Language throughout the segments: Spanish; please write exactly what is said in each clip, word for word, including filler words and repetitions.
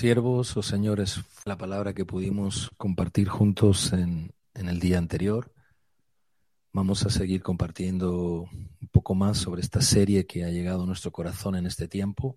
Siervos o señores, la palabra que pudimos compartir juntos en, en el día anterior. Vamos a seguir compartiendo un poco más sobre esta serie que ha llegado a nuestro corazón en este tiempo.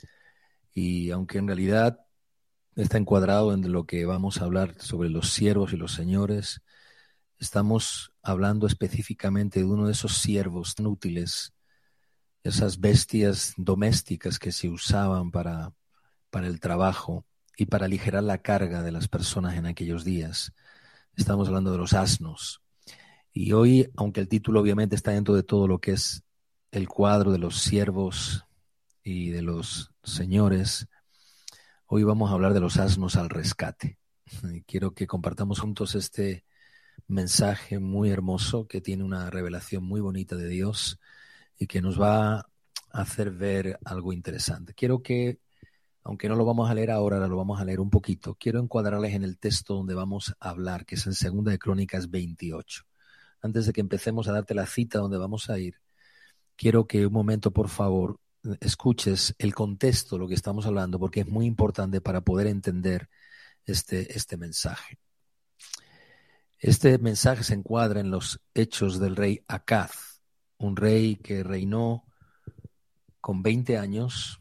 Y aunque en realidad está encuadrado en lo que vamos a hablar sobre los siervos y los señores, estamos hablando específicamente de uno de esos siervos tan útiles, esas bestias domésticas que se usaban para para el trabajo y para aligerar la carga de las personas en aquellos días. Estamos hablando de los asnos. Y hoy, aunque el título obviamente está dentro de todo lo que es el cuadro de los siervos y de los señores, hoy vamos a hablar de los asnos al rescate. Y quiero que compartamos juntos este mensaje muy hermoso que tiene una revelación muy bonita de Dios y que nos va a hacer ver algo interesante. Quiero que Aunque no lo vamos a leer ahora, ahora lo vamos a leer un poquito. Quiero encuadrarles en el texto donde vamos a hablar, que es en Segunda de Crónicas veintiocho. Antes de que empecemos a darte la cita donde vamos a ir, quiero que un momento, por favor, escuches el contexto de lo que estamos hablando, porque es muy importante para poder entender este, este mensaje. Este mensaje se encuadra en los hechos del rey Acaz, un rey que reinó con veinte años,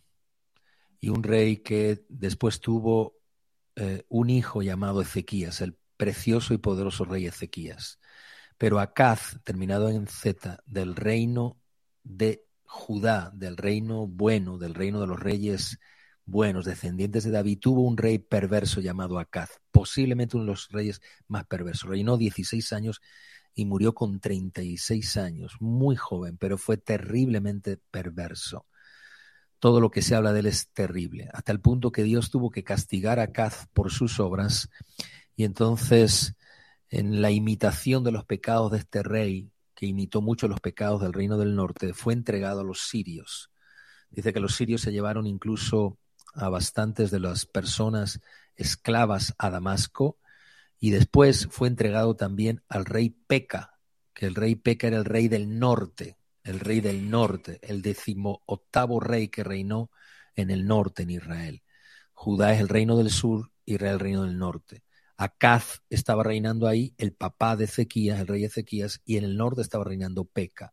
y un rey que después tuvo eh, un hijo llamado Ezequías, el precioso y poderoso rey Ezequías. Pero Acaz, terminado en Z, del reino de Judá, del reino bueno, del reino de los reyes buenos, descendientes de David, tuvo un rey perverso llamado Acaz, posiblemente uno de los reyes más perversos. Reinó dieciséis años y murió con treinta y seis años, muy joven, pero fue terriblemente perverso. Todo lo que se habla de él es terrible, hasta el punto que Dios tuvo que castigar a Acaz por sus obras, y entonces, en la imitación de los pecados de este rey, que imitó mucho los pecados del reino del norte, fue entregado a los sirios. Dice que los sirios se llevaron incluso a bastantes de las personas esclavas a Damasco, y después fue entregado también al rey Peca, que el rey Peca era el rey del norte, el rey del norte, el decimoctavo rey que reinó en el norte en Israel. Judá es el reino del sur, Israel el reino del norte. Acaz estaba reinando ahí, el papá de Ezequías, el rey Ezequías, y en el norte estaba reinando Peca.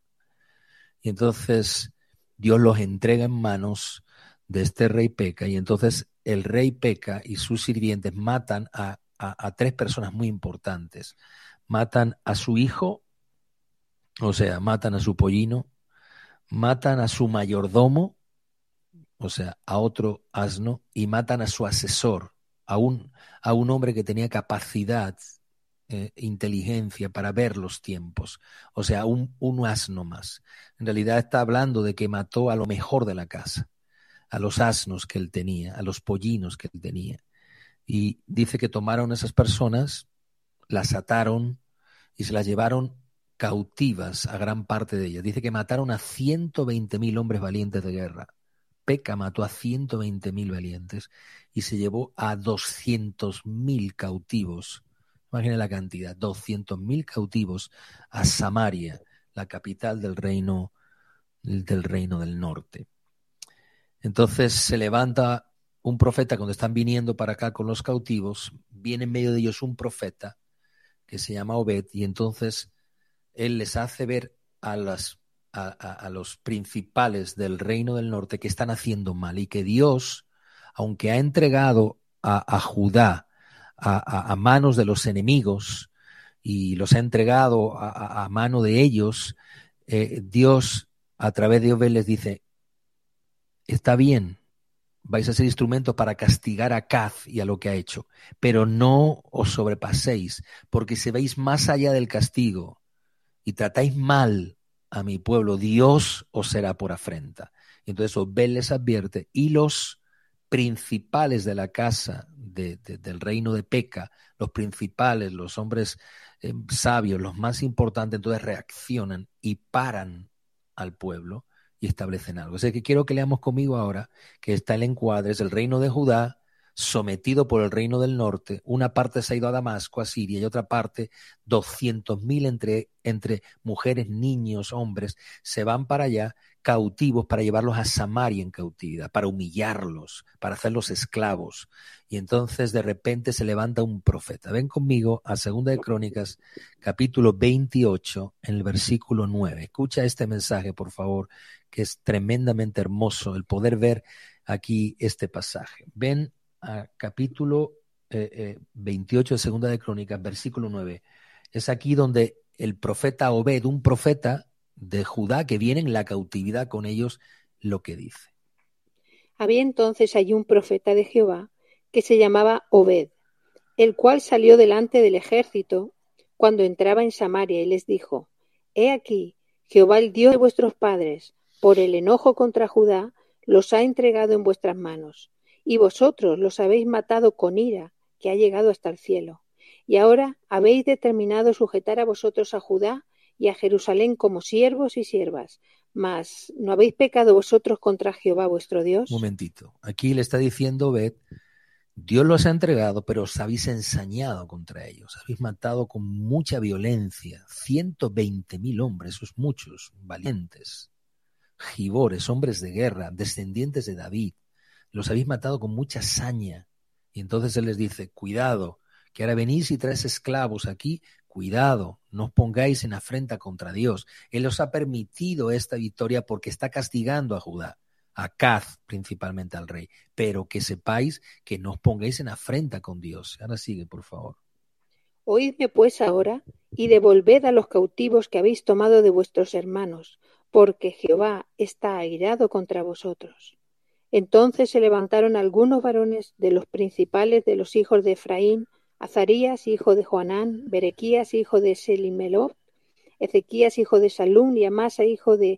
Y entonces Dios los entrega en manos de este rey Peca, y entonces el rey Peca y sus sirvientes matan a, a, a tres personas muy importantes. Matan a su hijo, o sea, matan a su pollino, matan a su mayordomo, o sea, a otro asno, y matan a su asesor, a un, a un hombre que tenía capacidad, eh, inteligencia para ver los tiempos, o sea, un, un asno más. En realidad está hablando de que mató a lo mejor de la casa, a los asnos que él tenía, a los pollinos que él tenía. Y dice que tomaron esas personas, las ataron y se las llevaron cautivas a gran parte de ellas. Dice que mataron a ciento veinte mil hombres valientes de guerra. Peca mató a ciento veinte mil valientes y se llevó a doscientos mil cautivos. Imaginen la cantidad, doscientos mil cautivos a Samaria, la capital del reino, del reino del norte. Entonces se levanta un profeta cuando están viniendo para acá con los cautivos, viene en medio de ellos un profeta que se llama Obed, y entonces él les hace ver a, las, a, a, a los principales del reino del norte que están haciendo mal, y que Dios, aunque ha entregado a, a Judá a, a, a manos de los enemigos y los ha entregado a, a, a mano de ellos, eh, Dios a través de Obed les dice: está bien, vais a ser instrumentos para castigar a Acaz y a lo que ha hecho, pero no os sobrepaséis, porque si veis más allá del castigo y tratáis mal a mi pueblo, Dios os será por afrenta. Y entonces Obed les advierte, y los principales de la casa de, de, del reino de Peca, los principales, los hombres eh, sabios, los más importantes, entonces reaccionan y paran al pueblo y establecen algo. O sea que quiero que leamos conmigo ahora, que está el encuadre, es el reino de Judá, sometido por el reino del norte. Una parte se ha ido a Damasco, a Siria, y otra parte, doscientos mil entre, entre mujeres, niños, hombres, se van para allá, cautivos para llevarlos a Samaria en cautividad, para humillarlos, para hacerlos esclavos. Y entonces de repente se levanta un profeta. Ven conmigo a Segunda de Crónicas, capítulo veintiocho, en el versículo nueve. Escucha este mensaje, por favor, que es tremendamente hermoso el poder ver aquí este pasaje. Ven a capítulo eh, eh, veintiocho de Segunda de Crónicas, versículo nueve. Es aquí donde el profeta Obed, un profeta de Judá que viene en la cautividad con ellos, lo que dice. Había entonces allí un profeta de Jehová que se llamaba Obed, el cual salió delante del ejército cuando entraba en Samaria y les dijo: He aquí, Jehová el Dios de vuestros padres, por el enojo contra Judá, los ha entregado en vuestras manos, y vosotros los habéis matado con ira que ha llegado hasta el cielo. Y ahora habéis determinado sujetar a vosotros a Judá y a Jerusalén como siervos y siervas, mas ¿no habéis pecado vosotros contra Jehová vuestro Dios? Un momentito, aquí le está diciendo Obed: Dios los ha entregado, pero os habéis ensañado contra ellos, habéis matado con mucha violencia, ciento veinte mil hombres, esos muchos, valientes, gibores, hombres de guerra, descendientes de David, los habéis matado con mucha saña. Y entonces él les dice: cuidado, que ahora venís y traes esclavos aquí, cuidado, no os pongáis en afrenta contra Dios. Él os ha permitido esta victoria porque está castigando a Judá, a Acaz principalmente al rey, pero que sepáis que no os pongáis en afrenta con Dios. Ahora sigue, por favor. Oídme pues ahora y devolved a los cautivos que habéis tomado de vuestros hermanos, porque Jehová está airado contra vosotros. Entonces se levantaron algunos varones de los principales de los hijos de Efraín, Azarías, hijo de Joanán, Berequías, hijo de Selimelot, Ezequías, hijo de Salum, y Amasa, hijo de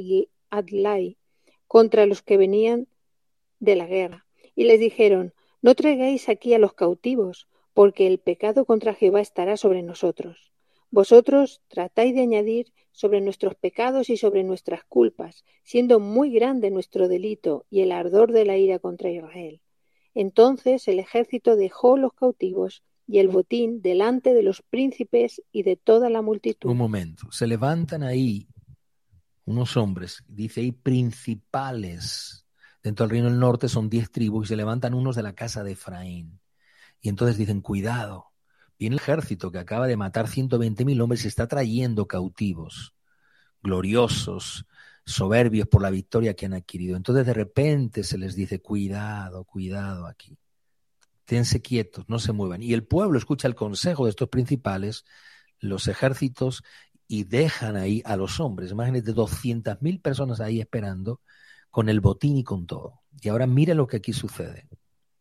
Adlai, contra los que venían de la guerra. Y les dijeron: No traigáis aquí a los cautivos, porque el pecado contra Jehová estará sobre nosotros. Vosotros tratáis de añadir sobre nuestros pecados y sobre nuestras culpas, siendo muy grande nuestro delito y el ardor de la ira contra Israel. Entonces el ejército dejó los cautivos y el botín delante de los príncipes y de toda la multitud. Un momento, se levantan ahí unos hombres, dice ahí principales. Dentro del reino del norte son diez tribus y se levantan unos de la casa de Efraín. Y entonces dicen: cuidado, viene el ejército que acaba de matar ciento veinte mil hombres y está trayendo cautivos, gloriosos, soberbios por la victoria que han adquirido. Entonces de repente se les dice: cuidado, cuidado aquí. Tense quietos, no se muevan. Y el pueblo escucha el consejo de estos principales, los ejércitos, y dejan ahí a los hombres. Imagínate, doscientas mil personas ahí esperando, con el botín y con todo. Y ahora mira lo que aquí sucede.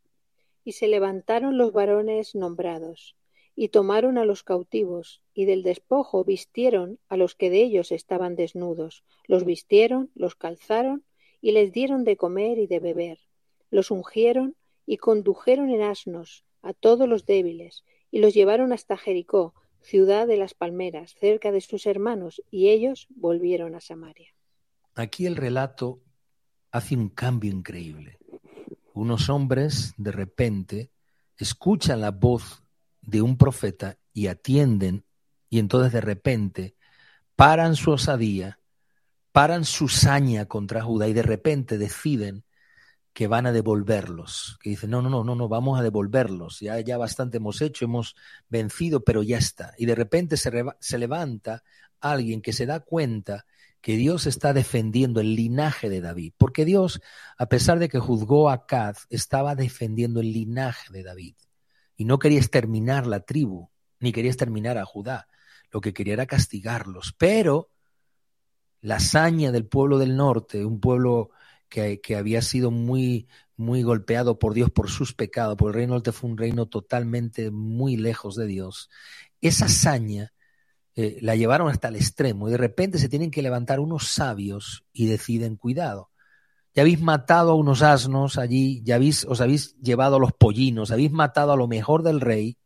Y se levantaron los varones nombrados, y tomaron a los cautivos, y del despojo vistieron a los que de ellos estaban desnudos, los vistieron, los calzaron, y les dieron de comer y de beber. Los ungieron y condujeron en asnos a todos los débiles, y los llevaron hasta Jericó, ciudad de las palmeras, cerca de sus hermanos, y ellos volvieron a Samaria. Aquí el relato hace un cambio increíble. Unos hombres de repente escuchan la voz de un profeta y atienden, y entonces de repente paran su osadía, paran su saña contra Judá y de repente deciden que van a devolverlos, que dicen: no, no, no, no, no, vamos a devolverlos, ya, ya bastante hemos hecho, hemos vencido, pero ya está. Y de repente se, reba- se levanta alguien que se da cuenta que Dios está defendiendo el linaje de David, porque Dios, a pesar de que juzgó a Acaz, estaba defendiendo el linaje de David y no quería exterminar la tribu, ni quería exterminar a Judá, lo que quería era castigarlos. Pero la hazaña del pueblo del norte, un pueblo que, que había sido muy, muy golpeado por Dios por sus pecados, porque el reino del norte fue un reino totalmente muy lejos de Dios, esa hazaña Eh, la llevaron hasta el extremo y de repente se tienen que levantar unos sabios y deciden: cuidado, ya habéis matado a unos asnos allí, ya habéis, os habéis llevado a los pollinos, habéis matado a lo mejor del rey,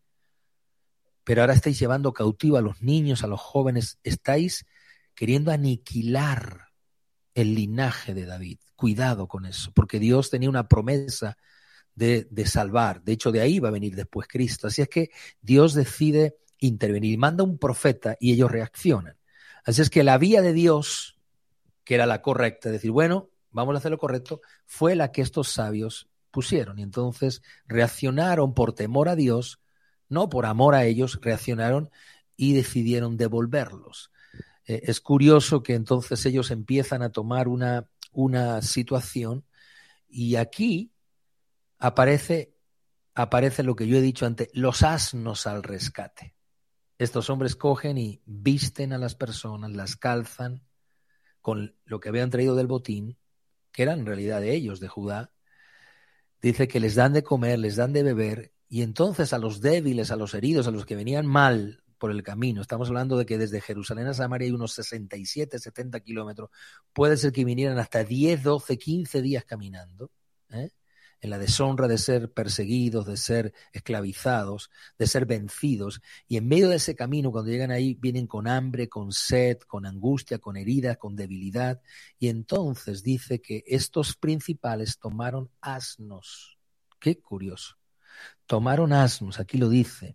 pero ahora estáis llevando cautivo a los niños, a los jóvenes, estáis queriendo aniquilar el linaje de David. Cuidado con eso, porque Dios tenía una promesa de, de salvar, de hecho de ahí va a venir después Cristo, así es que Dios decide intervenir, manda un profeta y ellos reaccionan. Así es que la vía de Dios que era la correcta, es decir, bueno, vamos a hacer lo correcto, fue la que estos sabios pusieron. Y entonces reaccionaron por temor a Dios, no por amor a ellos, reaccionaron y decidieron devolverlos. Eh, es curioso que entonces ellos empiezan a tomar una, una situación y aquí aparece, aparece lo que yo he dicho antes, los asnos al rescate. Estos hombres cogen y visten a las personas, las calzan con lo que habían traído del botín, que eran en realidad de ellos, de Judá. Dice que les dan de comer, les dan de beber, y entonces a los débiles, a los heridos, a los que venían mal por el camino, estamos hablando de que desde Jerusalén a Samaria hay unos sesenta y siete, setenta kilómetros, puede ser que vinieran hasta diez, doce, quince días caminando, ¿eh? en la deshonra de ser perseguidos, de ser esclavizados, de ser vencidos, y en medio de ese camino, cuando llegan ahí, vienen con hambre, con sed, con angustia, con heridas, con debilidad, y entonces dice que estos principales tomaron asnos. Qué curioso. Tomaron asnos, aquí lo dice,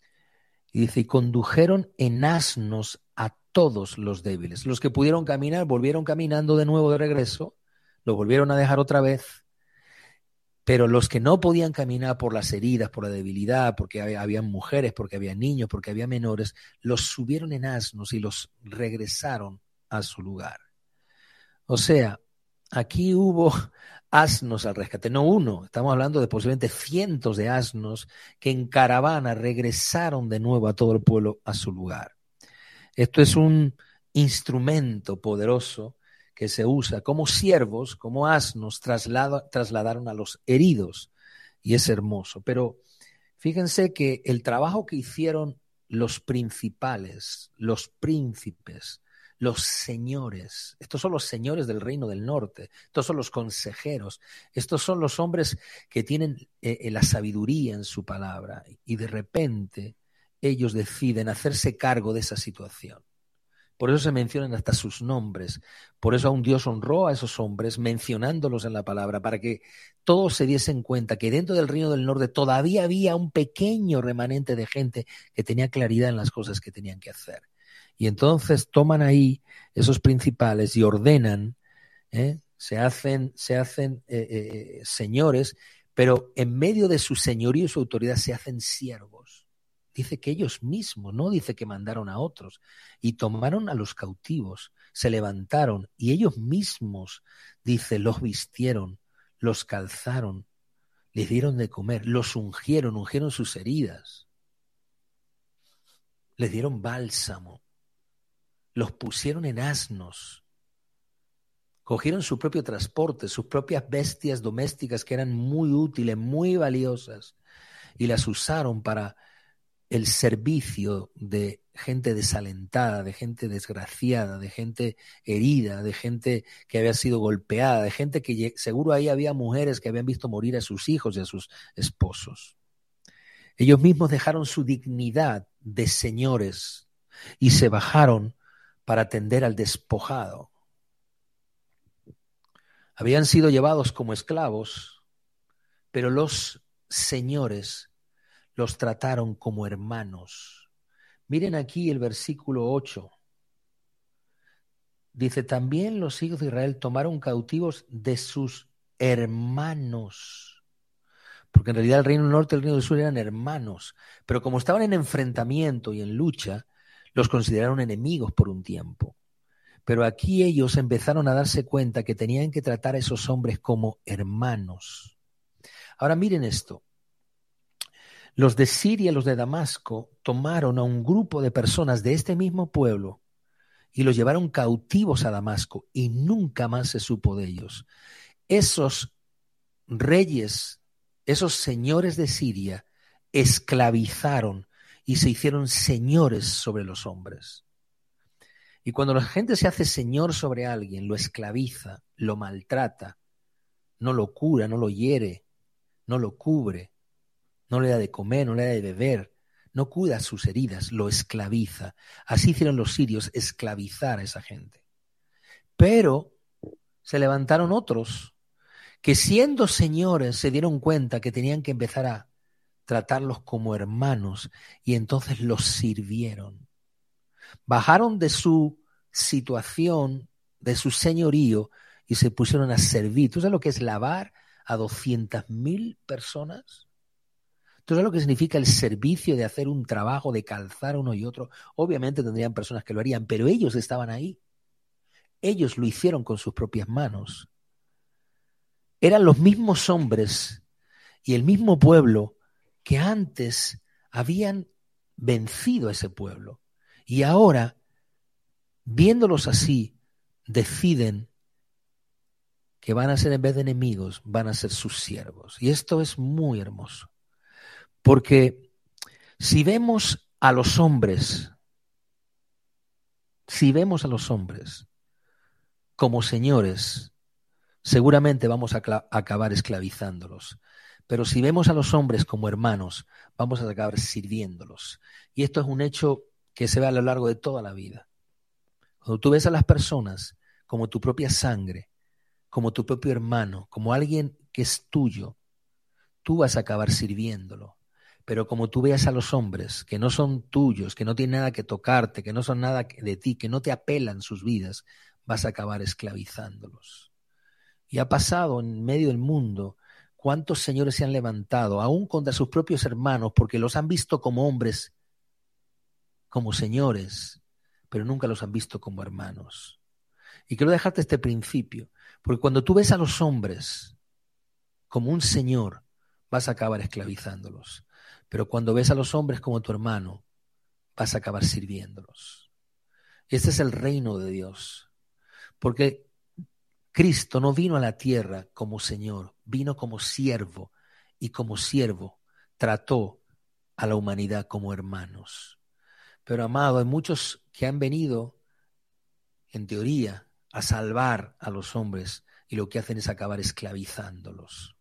y dice, y condujeron en asnos a todos los débiles. Los que pudieron caminar volvieron caminando de nuevo de regreso, los volvieron a dejar otra vez. Pero los que no podían caminar por las heridas, por la debilidad, porque había, había mujeres, porque había niños, porque había menores, los subieron en asnos y los regresaron a su lugar. O sea, aquí hubo asnos al rescate, no uno, estamos hablando de posiblemente cientos de asnos que en caravana regresaron de nuevo a todo el pueblo a su lugar. Esto es un instrumento poderoso que se usa como siervos, como asnos, traslada, trasladaron a los heridos. Y es hermoso. Pero fíjense que el trabajo que hicieron los principales, los príncipes, los señores, estos son los señores del reino del norte, estos son los consejeros, estos son los hombres que tienen eh, la sabiduría en su palabra. Y de repente ellos deciden hacerse cargo de esa situación. Por eso se mencionan hasta sus nombres. Por eso aún Dios honró a esos hombres mencionándolos en la palabra, para que todos se diesen cuenta que dentro del reino del norte todavía había un pequeño remanente de gente que tenía claridad en las cosas que tenían que hacer. Y entonces toman ahí esos principales y ordenan, ¿eh? se hacen, se hacen eh, eh, señores, pero en medio de su señorío y su autoridad se hacen siervos. Dice que ellos mismos, no dice que mandaron a otros, y tomaron a los cautivos, se levantaron y ellos mismos, dice, los vistieron, los calzaron, les dieron de comer, los ungieron, ungieron sus heridas, les dieron bálsamo, los pusieron en asnos, cogieron su propio transporte, sus propias bestias domésticas que eran muy útiles, muy valiosas, y las usaron para el servicio de gente desalentada, de gente desgraciada, de gente herida, de gente que había sido golpeada, de gente que seguro ahí había mujeres que habían visto morir a sus hijos y a sus esposos. Ellos mismos dejaron su dignidad de señores y se bajaron para atender al despojado. Habían sido llevados como esclavos, pero los señores los trataron como hermanos. Miren aquí el versículo ocho. Dice, también los hijos de Israel tomaron cautivos de sus hermanos. Porque en realidad el reino del norte y el reino del sur eran hermanos. Pero como estaban en enfrentamiento y en lucha, los consideraron enemigos por un tiempo. Pero aquí ellos empezaron a darse cuenta que tenían que tratar a esos hombres como hermanos. Ahora miren esto. Los de Siria, los de Damasco, tomaron a un grupo de personas de este mismo pueblo y los llevaron cautivos a Damasco y nunca más se supo de ellos. Esos reyes, esos señores de Siria, esclavizaron y se hicieron señores sobre los hombres. Y cuando la gente se hace señor sobre alguien, lo esclaviza, lo maltrata, no lo cura, no lo hiere, no lo cubre, no le da de comer, no le da de beber, no cuida sus heridas, lo esclaviza. Así hicieron los sirios, esclavizar a esa gente. Pero se levantaron otros que siendo señores se dieron cuenta que tenían que empezar a tratarlos como hermanos y entonces los sirvieron. Bajaron de su situación de su señorío y se pusieron a servir. ¿Tú sabes lo que es lavar a doscientas mil personas? ¿Tú sabes lo que significa el servicio de hacer un trabajo, de calzar uno y otro? Obviamente tendrían personas que lo harían, pero ellos estaban ahí. Ellos lo hicieron con sus propias manos. Eran los mismos hombres y el mismo pueblo que antes habían vencido a ese pueblo. Y ahora, viéndolos así, deciden que van a ser, en vez de enemigos, van a ser sus siervos. Y esto es muy hermoso. Porque si vemos a los hombres, si vemos a los hombres como señores, seguramente vamos a acabar esclavizándolos. Pero si vemos a los hombres como hermanos, vamos a acabar sirviéndolos. Y esto es un hecho que se ve a lo largo de toda la vida. Cuando tú ves a las personas como tu propia sangre, como tu propio hermano, como alguien que es tuyo, tú vas a acabar sirviéndolo. Pero como tú veas a los hombres que no son tuyos, que no tienen nada que tocarte, que no son nada de ti, que no te apelan sus vidas, vas a acabar esclavizándolos. Y ha pasado en medio del mundo cuántos señores se han levantado, aún contra sus propios hermanos, porque los han visto como hombres, como señores, pero nunca los han visto como hermanos. Y quiero dejarte este principio, porque cuando tú ves a los hombres como un señor, vas a acabar esclavizándolos. Pero cuando ves a los hombres como tu hermano, vas a acabar sirviéndolos. Este es el reino de Dios. Porque Cristo no vino a la tierra como Señor, vino como siervo, y como siervo trató a la humanidad como hermanos. Pero, amado, hay muchos que han venido, en teoría, a salvar a los hombres, y lo que hacen es acabar esclavizándolos.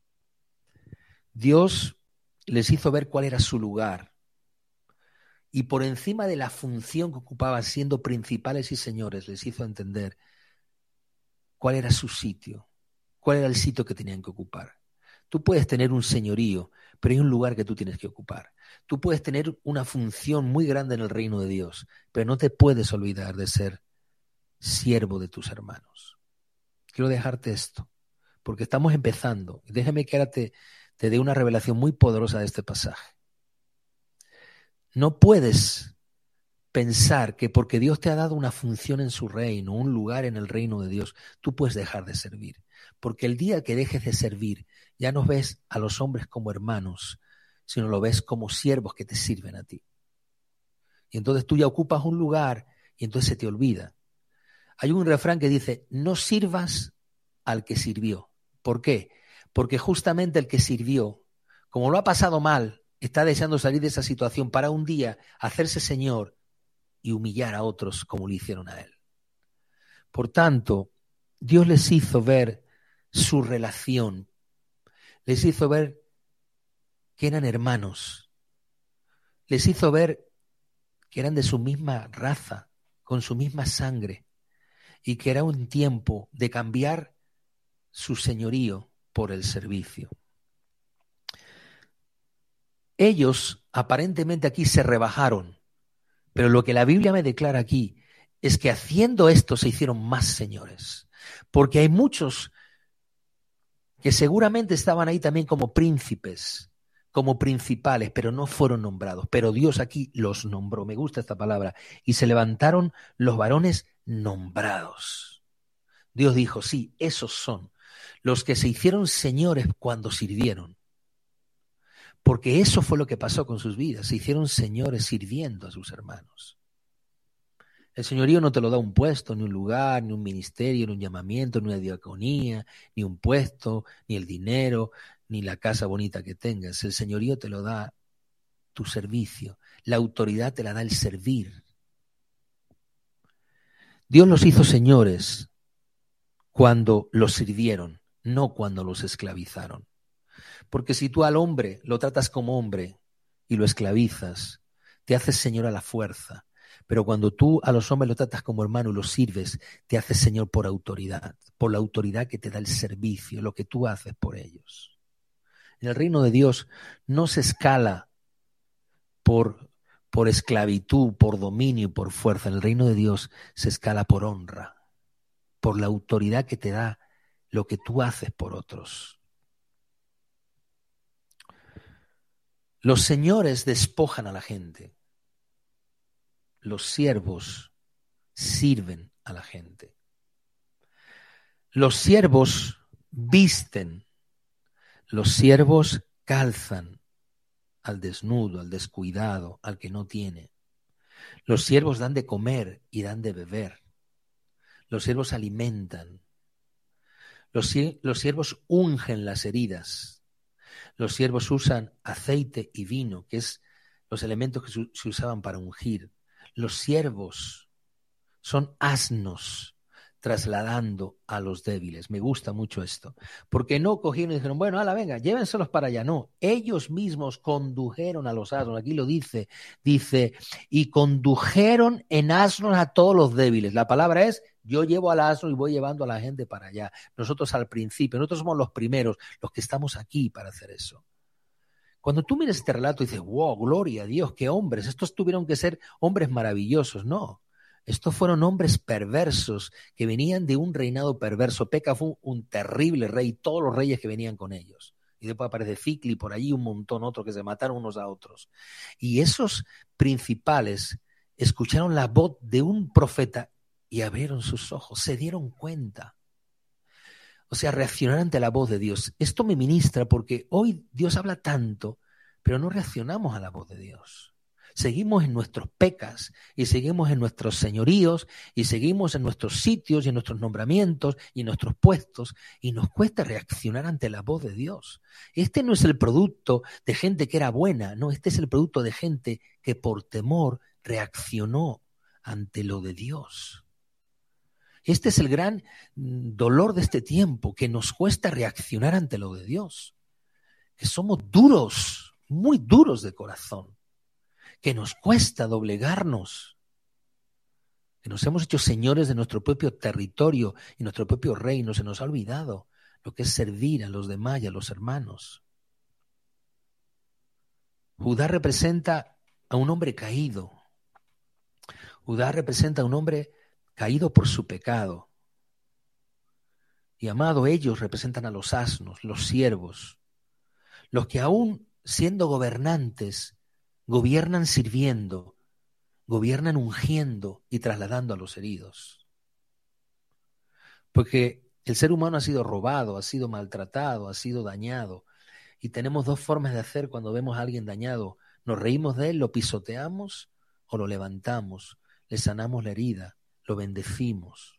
Dios les hizo ver cuál era su lugar, y por encima de la función que ocupaban siendo principales y señores, les hizo entender cuál era su sitio, cuál era el sitio que tenían que ocupar. Tú puedes tener un señorío, pero hay un lugar que tú tienes que ocupar. Tú puedes tener una función muy grande en el reino de Dios, pero no te puedes olvidar de ser siervo de tus hermanos. Quiero dejarte esto, porque estamos empezando. Déjame que ahora te, te dé una revelación muy poderosa de este pasaje. No puedes pensar que porque Dios te ha dado una función en su reino, un lugar en el reino de Dios, tú puedes dejar de servir. Porque el día que dejes de servir, ya no ves a los hombres como hermanos, sino lo ves como siervos que te sirven a ti. Y entonces tú ya ocupas un lugar y entonces se te olvida. Hay un refrán que dice, no sirvas al que sirvió. ¿Por qué? Porque justamente el que sirvió, como lo ha pasado mal, está deseando salir de esa situación para un día hacerse señor y humillar a otros como lo hicieron a él. Por tanto, Dios les hizo ver su relación, les hizo ver que eran hermanos, les hizo ver que eran de su misma raza, con su misma sangre, y que era un tiempo de cambiar su señorío por el servicio. Ellos aparentemente aquí se rebajaron, pero lo que la Biblia me declara aquí es que haciendo esto se hicieron más señores. Porque hay muchos que seguramente estaban ahí también como príncipes, como principales, pero no fueron nombrados. Pero Dios aquí los nombró, me gusta esta palabra, y se levantaron los varones nombrados. Dios dijo, sí, esos son los que se hicieron señores cuando sirvieron. Porque eso fue lo que pasó con sus vidas. Se hicieron señores sirviendo a sus hermanos. El señorío no te lo da un puesto, ni un lugar, ni un ministerio, ni un llamamiento, ni una diaconía, ni un puesto, ni el dinero, ni la casa bonita que tengas. El señorío te lo da tu servicio. La autoridad te la da el servir. Dios los hizo señores cuando los sirvieron, no cuando los esclavizaron. Porque si tú al hombre lo tratas como hombre y lo esclavizas, te haces señor a la fuerza. Pero cuando tú a los hombres lo tratas como hermano y los sirves, te haces señor por autoridad, por la autoridad que te da el servicio, lo que tú haces por ellos. En el reino de Dios no se escala por, por esclavitud, por dominio y por fuerza. En el reino de Dios se escala por honra. por la autoridad que te da lo que tú haces por otros. Los señores despojan a la gente. Los siervos sirven a la gente. Los siervos visten. Los siervos calzan al desnudo, al descuidado, al que no tiene. Los siervos dan de comer y dan de beber. Los siervos alimentan. Los, los siervos ungen las heridas. Los siervos usan aceite y vino, que es los elementos que se, se usaban para ungir. Los siervos son asnos trasladando a los débiles. Me gusta mucho esto. Porque no cogieron y dijeron, bueno, ala, venga, llévenselos para allá. No, ellos mismos condujeron a los asnos. Aquí lo dice, dice, y condujeron en asnos a todos los débiles. La palabra es, yo llevo al asno y voy llevando a la gente para allá. Nosotros al principio, nosotros somos los primeros, los que estamos aquí para hacer eso. Cuando tú miras este relato y dices, wow, gloria a Dios, qué hombres, estos tuvieron que ser hombres maravillosos. No. Estos fueron hombres perversos que venían de un reinado perverso. Peca fue un, un terrible rey, todos los reyes que venían con ellos. Y después aparece Cicli, por allí un montón otros que se mataron unos a otros. Y esos principales escucharon la voz de un profeta y abrieron sus ojos, se dieron cuenta. O sea, reaccionar ante la voz de Dios. Esto me ministra porque hoy Dios habla tanto, pero no reaccionamos a la voz de Dios. Seguimos en nuestros pecas y seguimos en nuestros señoríos y seguimos en nuestros sitios y en nuestros nombramientos y en nuestros puestos y nos cuesta reaccionar ante la voz de Dios. Este no es el producto de gente que era buena, no, este es el producto de gente que por temor reaccionó ante lo de Dios. Este es el gran dolor de este tiempo, que nos cuesta reaccionar ante lo de Dios, que somos duros, muy duros de corazón, que nos cuesta doblegarnos, que nos hemos hecho señores de nuestro propio territorio y nuestro propio reino. Se nos ha olvidado lo que es servir a los demás y a los hermanos. Judá representa a un hombre caído. Judá representa a un hombre caído por su pecado. Y amado, ellos representan a los asnos, los siervos, los que aún siendo gobernantes, gobiernan sirviendo, gobiernan ungiendo y trasladando a los heridos. Porque el ser humano ha sido robado, ha sido maltratado, ha sido dañado. Y tenemos dos formas de hacer cuando vemos a alguien dañado. Nos reímos de él, lo pisoteamos o lo levantamos, le sanamos la herida, lo bendecimos.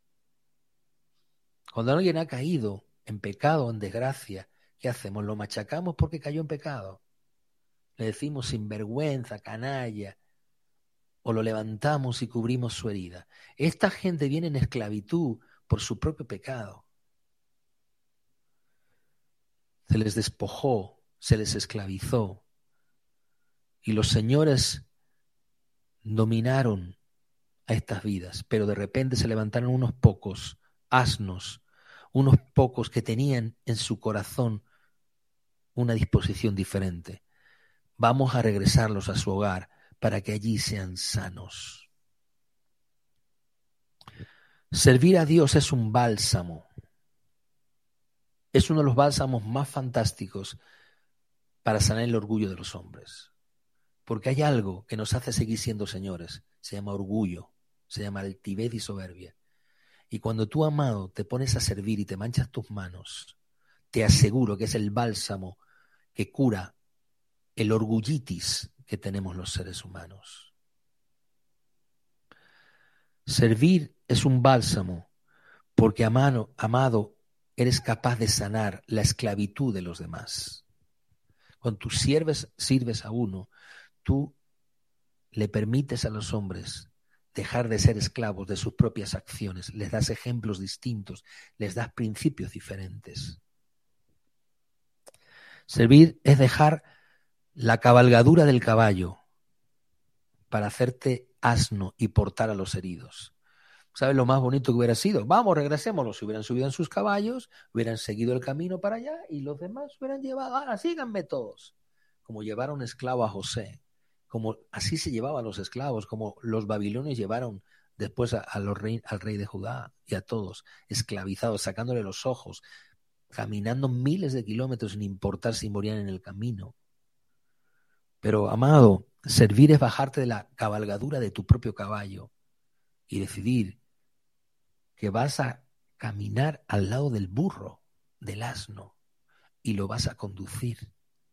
Cuando alguien ha caído en pecado, en desgracia, ¿qué hacemos? Lo machacamos porque cayó en pecado. Le decimos sinvergüenza, canalla, o lo levantamos y cubrimos su herida. Esta gente viene en esclavitud por su propio pecado. Se les despojó, se les esclavizó. Y los señores dominaron a estas vidas, pero de repente se levantaron unos pocos asnos, unos pocos que tenían en su corazón una disposición diferente. Vamos a regresarlos a su hogar para que allí sean sanos. Servir a Dios es un bálsamo. Es uno de los bálsamos más fantásticos para sanar el orgullo de los hombres. Porque hay algo que nos hace seguir siendo señores. Se llama orgullo, se llama altivez y soberbia. Y cuando tú, amado, te pones a servir y te manchas tus manos, te aseguro que es el bálsamo que cura el orgullitis que tenemos los seres humanos. Servir es un bálsamo porque, amado, amado, eres capaz de sanar la esclavitud de los demás. Cuando tú sirves, sirves a uno, tú le permites a los hombres dejar de ser esclavos de sus propias acciones, les das ejemplos distintos, les das principios diferentes. Servir es dejar la cabalgadura del caballo para hacerte asno y portar a los heridos. ¿Sabes lo más bonito que hubiera sido? Vamos, regresémoslos. Se hubieran subido en sus caballos, hubieran seguido el camino para allá y los demás hubieran llevado, ahora síganme todos. Como llevaron esclavo a José, como así se llevaban los esclavos, como los babilonios llevaron después a, a los rey, al rey de Judá y a todos, esclavizados, sacándole los ojos, caminando miles de kilómetros sin importar si morían en el camino. Pero, amado, servir es bajarte de la cabalgadura de tu propio caballo y decidir que vas a caminar al lado del burro, del asno, y lo vas a conducir.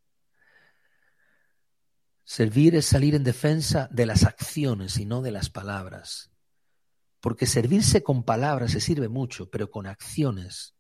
Servir es salir en defensa de las acciones y no de las palabras. Porque servirse con palabras se sirve mucho, pero con acciones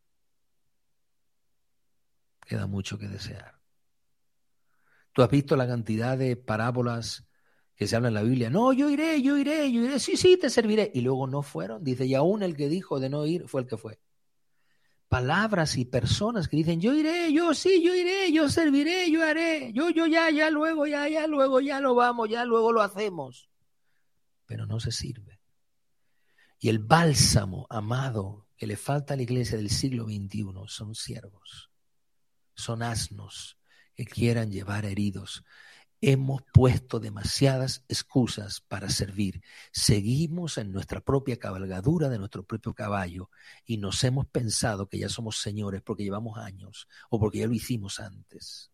queda mucho que desear. Tú has visto la cantidad de parábolas que se hablan en la Biblia. No, yo iré, yo iré, yo iré. Sí, sí, te serviré. Y luego no fueron. Dice, y aún el que dijo de no ir fue el que fue. Palabras y personas que dicen, yo iré, yo sí, yo iré, yo serviré, yo haré. Yo, yo, ya, ya, luego, ya, ya, luego, ya lo vamos, ya, luego lo hacemos. Pero no se sirve. Y el bálsamo, amado, que le falta a la iglesia del siglo veintiuno son siervos, son asnos que quieran llevar heridos. Hemos puesto demasiadas excusas para servir. Seguimos en nuestra propia cabalgadura de nuestro propio caballo y nos hemos pensado que ya somos señores porque llevamos años o porque ya lo hicimos antes.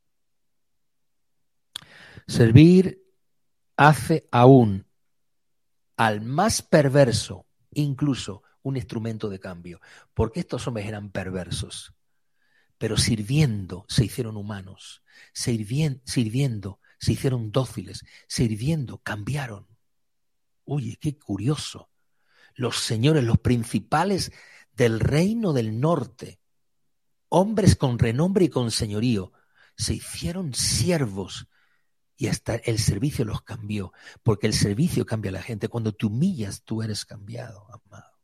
Servir hace aún al más perverso, incluso un instrumento de cambio, porque estos hombres eran perversos, pero sirviendo se hicieron humanos, sirviendo, sirviendo se hicieron dóciles, sirviendo cambiaron. Oye, qué curioso. Los señores, los principales del reino del norte, hombres con renombre y con señorío, se hicieron siervos. Y hasta el servicio los cambió, porque el servicio cambia a la gente. Cuando te humillas, tú eres cambiado, amado.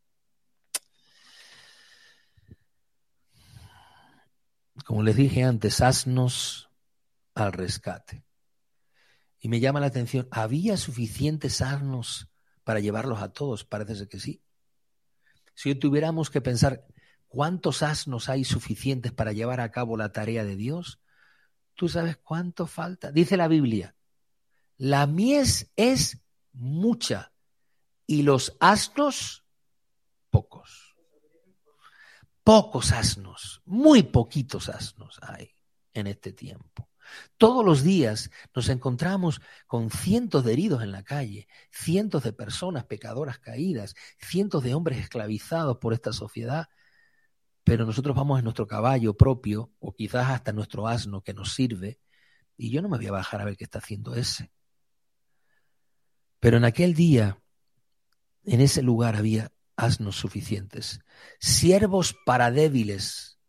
Como les dije antes, asnos al rescate. Y me llama la atención, ¿había suficientes asnos para llevarlos a todos? Parece ser que sí. Si hoy tuviéramos que pensar cuántos asnos hay suficientes para llevar a cabo la tarea de Dios, ¿tú sabes cuánto falta? Dice la Biblia, la mies es mucha y los asnos pocos. Pocos asnos, muy poquitos asnos hay en este tiempo. Todos los días nos encontramos con cientos de heridos en la calle, cientos de personas pecadoras caídas, cientos de hombres esclavizados por esta sociedad, pero nosotros vamos en nuestro caballo propio o quizás hasta nuestro asno que nos sirve y yo no me voy a bajar a ver qué está haciendo ese. Pero en aquel día, en ese lugar había asnos suficientes, siervos para débiles,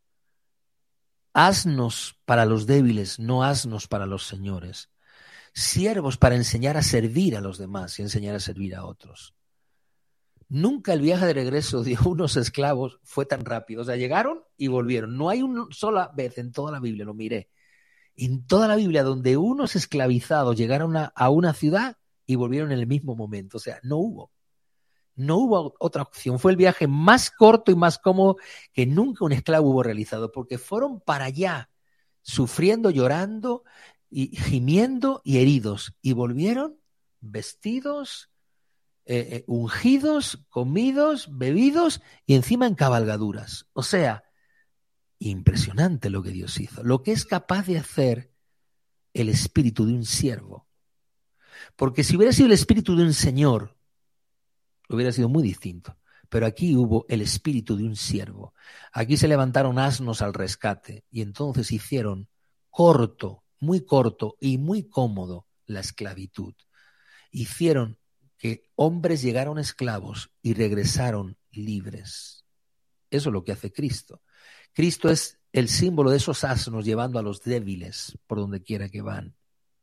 asnos para los débiles, no asnos para los señores, siervos para enseñar a servir a los demás y enseñar a servir a otros. Nunca el viaje de regreso de unos esclavos fue tan rápido, o sea, llegaron y volvieron. No hay una sola vez en toda la Biblia, lo miré, en toda la Biblia donde unos esclavizados llegaron a, a una ciudad y volvieron en el mismo momento, o sea, no hubo. No hubo otra opción. Fue el viaje más corto y más cómodo que nunca un esclavo hubo realizado, porque fueron para allá, sufriendo, llorando, y gimiendo y heridos, y volvieron vestidos, eh, eh, ungidos, comidos, bebidos, y encima en cabalgaduras. O sea, impresionante lo que Dios hizo, lo que es capaz de hacer el espíritu de un siervo. Porque si hubiera sido el espíritu de un señor, hubiera sido muy distinto. Pero aquí hubo el espíritu de un siervo. Aquí se levantaron asnos al rescate y entonces hicieron corto, muy corto y muy cómodo la esclavitud. Hicieron que hombres llegaron esclavos y regresaron libres. Eso es lo que hace Cristo. Cristo es el símbolo de esos asnos llevando a los débiles por donde quiera que van.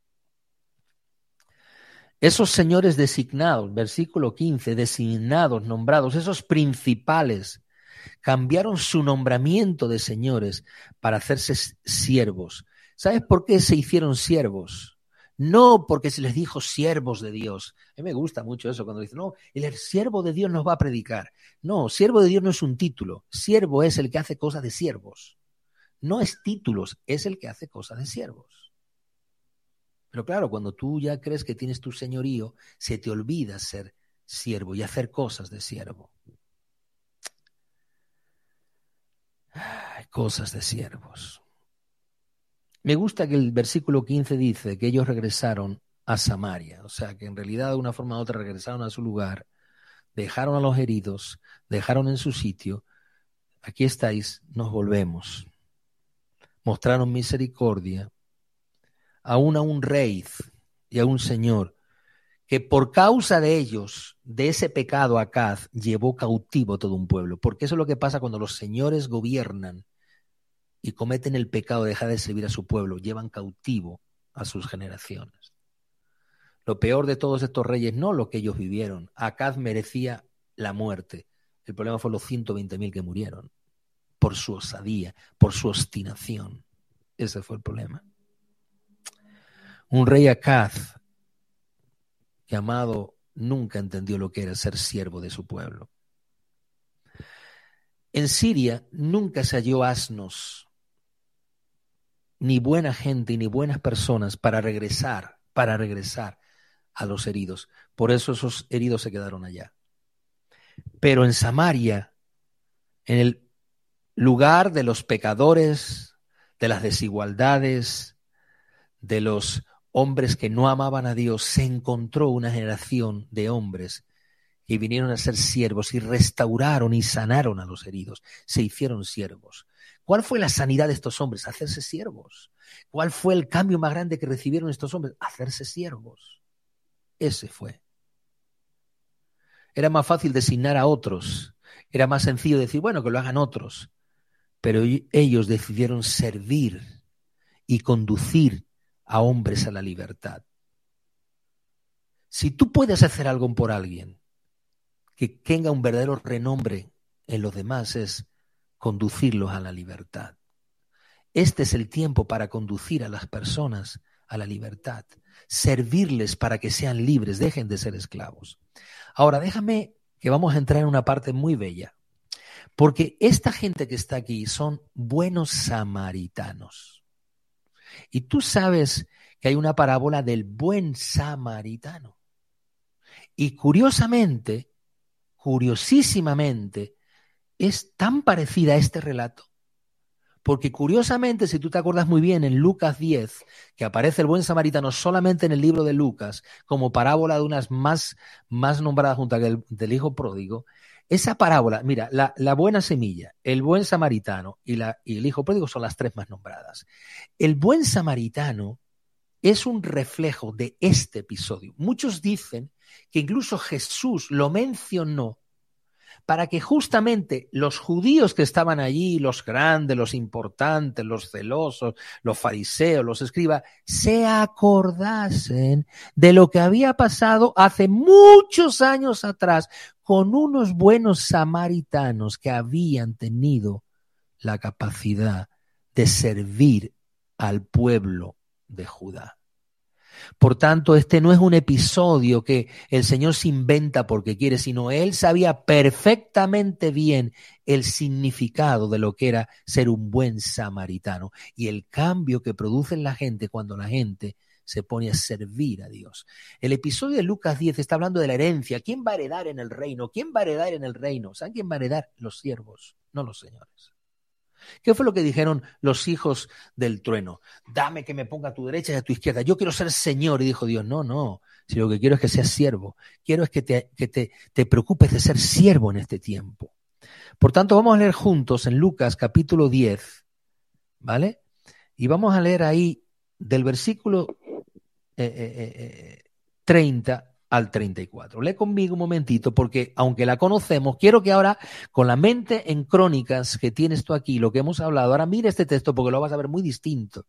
Esos señores designados, versículo quince, designados, nombrados, esos principales, cambiaron su nombramiento de señores para hacerse siervos. ¿Sabes por qué se hicieron siervos? No porque se les dijo siervos de Dios. A mí me gusta mucho eso cuando dicen, no, el siervo de Dios nos va a predicar. No, siervo de Dios no es un título. Siervo es el que hace cosas de siervos. No es títulos, es el que hace cosas de siervos. Pero claro, cuando tú ya crees que tienes tu señorío, se te olvida ser siervo y hacer cosas de siervo. Ay, cosas de siervos. Me gusta que el versículo quince dice que ellos regresaron a Samaria, o sea que en realidad de una forma u otra regresaron a su lugar, dejaron a los heridos, dejaron en su sitio. Aquí estáis, nos volvemos. Mostraron misericordia aún a un rey y a un señor que por causa de ellos, de ese pecado Acaz, llevó cautivo todo un pueblo. Porque eso es lo que pasa cuando los señores gobiernan y cometen el pecado de dejar de servir a su pueblo, llevan cautivo a sus generaciones. Lo peor de todos estos reyes, no lo que ellos vivieron. Acaz merecía la muerte. El problema fue los ciento veinte mil que murieron por su osadía, por su obstinación. Ese fue el problema. Un rey Acaz llamado nunca entendió lo que era ser siervo de su pueblo. En Siria nunca se halló asnos, ni buena gente, ni buenas personas para regresar, para regresar a los heridos. Por eso esos heridos se quedaron allá. Pero en Samaria, en el lugar de los pecadores, de las desigualdades, de los hombres que no amaban a Dios, se encontró una generación de hombres que vinieron a ser siervos y restauraron y sanaron a los heridos, se hicieron siervos. ¿Cuál fue la sanidad de estos hombres? Hacerse siervos. ¿Cuál fue el cambio más grande que recibieron estos hombres? Hacerse siervos. Ese fue. Era más fácil designar a otros, era más sencillo decir, bueno, que lo hagan otros, pero ellos decidieron servir y conducir a hombres a la libertad. Si tú puedes hacer algo por alguien que tenga un verdadero renombre en los demás, es conducirlos a la libertad. Este es el tiempo para conducir a las personas a la libertad, servirles para que sean libres, dejen de ser esclavos. Ahora, déjame que vamos a entrar en una parte muy bella, porque esta gente que está aquí son buenos samaritanos. Y tú sabes que hay una parábola del buen samaritano. Y curiosamente, curiosísimamente, es tan parecida a este relato. Porque curiosamente, si tú te acuerdas muy bien, en Lucas diez, que aparece el buen samaritano solamente en el libro de Lucas, como parábola de unas más, más nombradas junto al del hijo pródigo, esa parábola, mira, la, la buena semilla, el buen samaritano y, la, y el hijo pródigo son las tres más nombradas. El buen samaritano es un reflejo de este episodio. Muchos dicen que incluso Jesús lo mencionó para que justamente los judíos que estaban allí, los grandes, los importantes, los celosos, los fariseos, los escribas, se acordasen de lo que había pasado hace muchos años atrás con unos buenos samaritanos que habían tenido la capacidad de servir al pueblo de Judá. Por tanto, este no es un episodio que el Señor se inventa porque quiere, sino Él sabía perfectamente bien el significado de lo que era ser un buen samaritano y el cambio que produce en la gente cuando la gente se pone a servir a Dios. El episodio de Lucas diez está hablando de la herencia. ¿Quién va a heredar en el reino? ¿Quién va a heredar en el reino? ¿Saben quién va a heredar? Los siervos, no los señores. ¿Qué fue lo que dijeron los hijos del trueno? Dame que me ponga a tu derecha y a tu izquierda. Yo quiero ser señor. Y dijo Dios, no, no. Si lo que quiero es que seas siervo. Quiero es que te, que te, te preocupes de ser siervo en este tiempo. Por tanto, vamos a leer juntos en Lucas capítulo diez, ¿vale? Y vamos a leer ahí del versículo eh, eh, eh, treinta al treinta y cuatro. Lee conmigo un momentito porque aunque la conocemos, quiero que ahora con la mente en crónicas que tienes tú aquí, lo que hemos hablado, ahora mira este texto porque lo vas a ver muy distinto,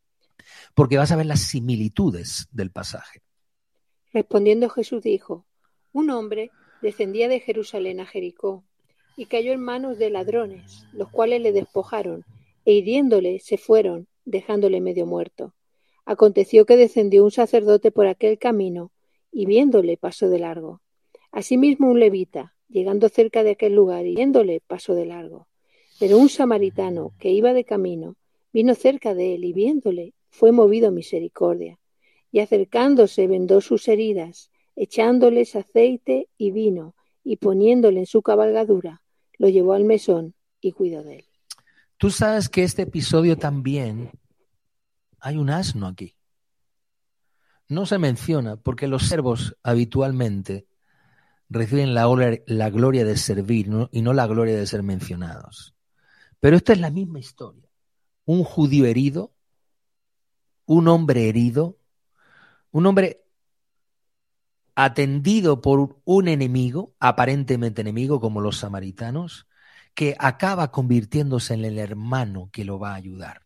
porque vas a ver las similitudes del pasaje. Respondiendo Jesús dijo, un hombre descendía de Jerusalén a Jericó y cayó en manos de ladrones, los cuales le despojaron e hiriéndole se fueron, dejándole medio muerto. Aconteció que descendió un sacerdote por aquel camino y viéndole pasó de largo. Asimismo un levita, llegando cerca de aquel lugar y viéndole pasó de largo. Pero un samaritano que iba de camino vino cerca de él y viéndole fue movido a misericordia. Y acercándose vendó sus heridas, echándoles aceite y vino, y poniéndole en su cabalgadura, lo llevó al mesón y cuidó de él. Tú sabes que este episodio también hay un asno aquí. No se menciona porque los siervos habitualmente reciben la, la gloria de servir, ¿no? Y no la gloria de ser mencionados. Pero esta es la misma historia. Un judío herido, un hombre herido, un hombre atendido por un enemigo, aparentemente enemigo como los samaritanos, que acaba convirtiéndose en el hermano que lo va a ayudar.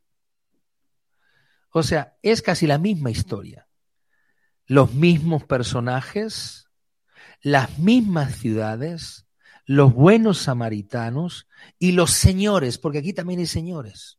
O sea, es casi la misma historia. Los mismos personajes, las mismas ciudades, los buenos samaritanos y los señores, porque aquí también hay señores,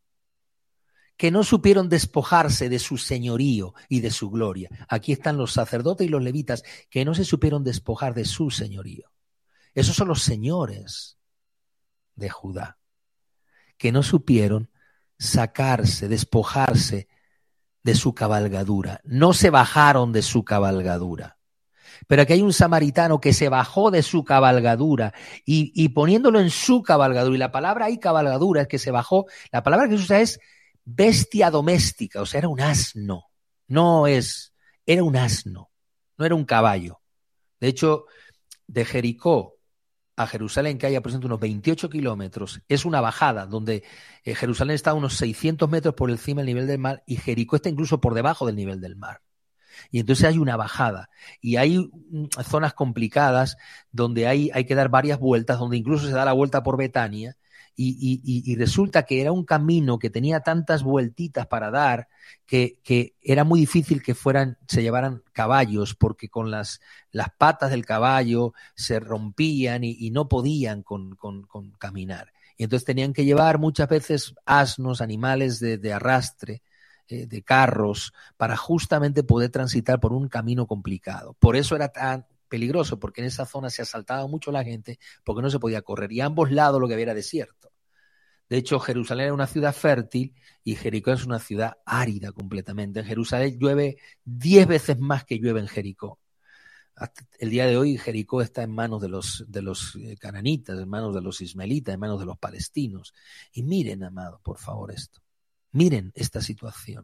que no supieron despojarse de su señorío y de su gloria. Aquí están los sacerdotes y los levitas que no se supieron despojar de su señorío. Esos son los señores de Judá, que no supieron sacarse, despojarse de su cabalgadura. No se bajaron de su cabalgadura. Pero aquí hay un samaritano que se bajó de su cabalgadura y, y poniéndolo en su cabalgadura, y la palabra ahí cabalgadura es que se bajó, la palabra que se usa es bestia doméstica, o sea, era un asno, no es, era un asno, no era un caballo. De hecho, de Jericó a Jerusalén, que hay aproximadamente unos veintiocho kilómetros, es una bajada donde eh, Jerusalén está a unos seiscientos metros por encima del nivel del mar y Jericó está incluso por debajo del nivel del mar. Y entonces hay una bajada y hay zonas complicadas donde hay, hay que dar varias vueltas, donde incluso se da la vuelta por Betania y, y, y resulta que era un camino que tenía tantas vueltitas para dar que, que era muy difícil que fueran, se llevaran caballos porque con las, las patas del caballo se rompían y, y no podían con, con, con caminar. Y entonces tenían que llevar muchas veces asnos, animales de, de arrastre, de carros para justamente poder transitar por un camino complicado. Por eso era tan peligroso, porque en esa zona se asaltaba mucho la gente, porque no se podía correr. Y a ambos lados lo que había era desierto. De hecho, Jerusalén era una ciudad fértil y Jericó es una ciudad árida completamente. En Jerusalén llueve diez veces más que llueve en Jericó. Hasta el día de hoy Jericó está en manos de los, de los cananitas, en manos de los ismaelitas, en manos de los palestinos. Y miren, amado, por favor, esto. Miren esta situación.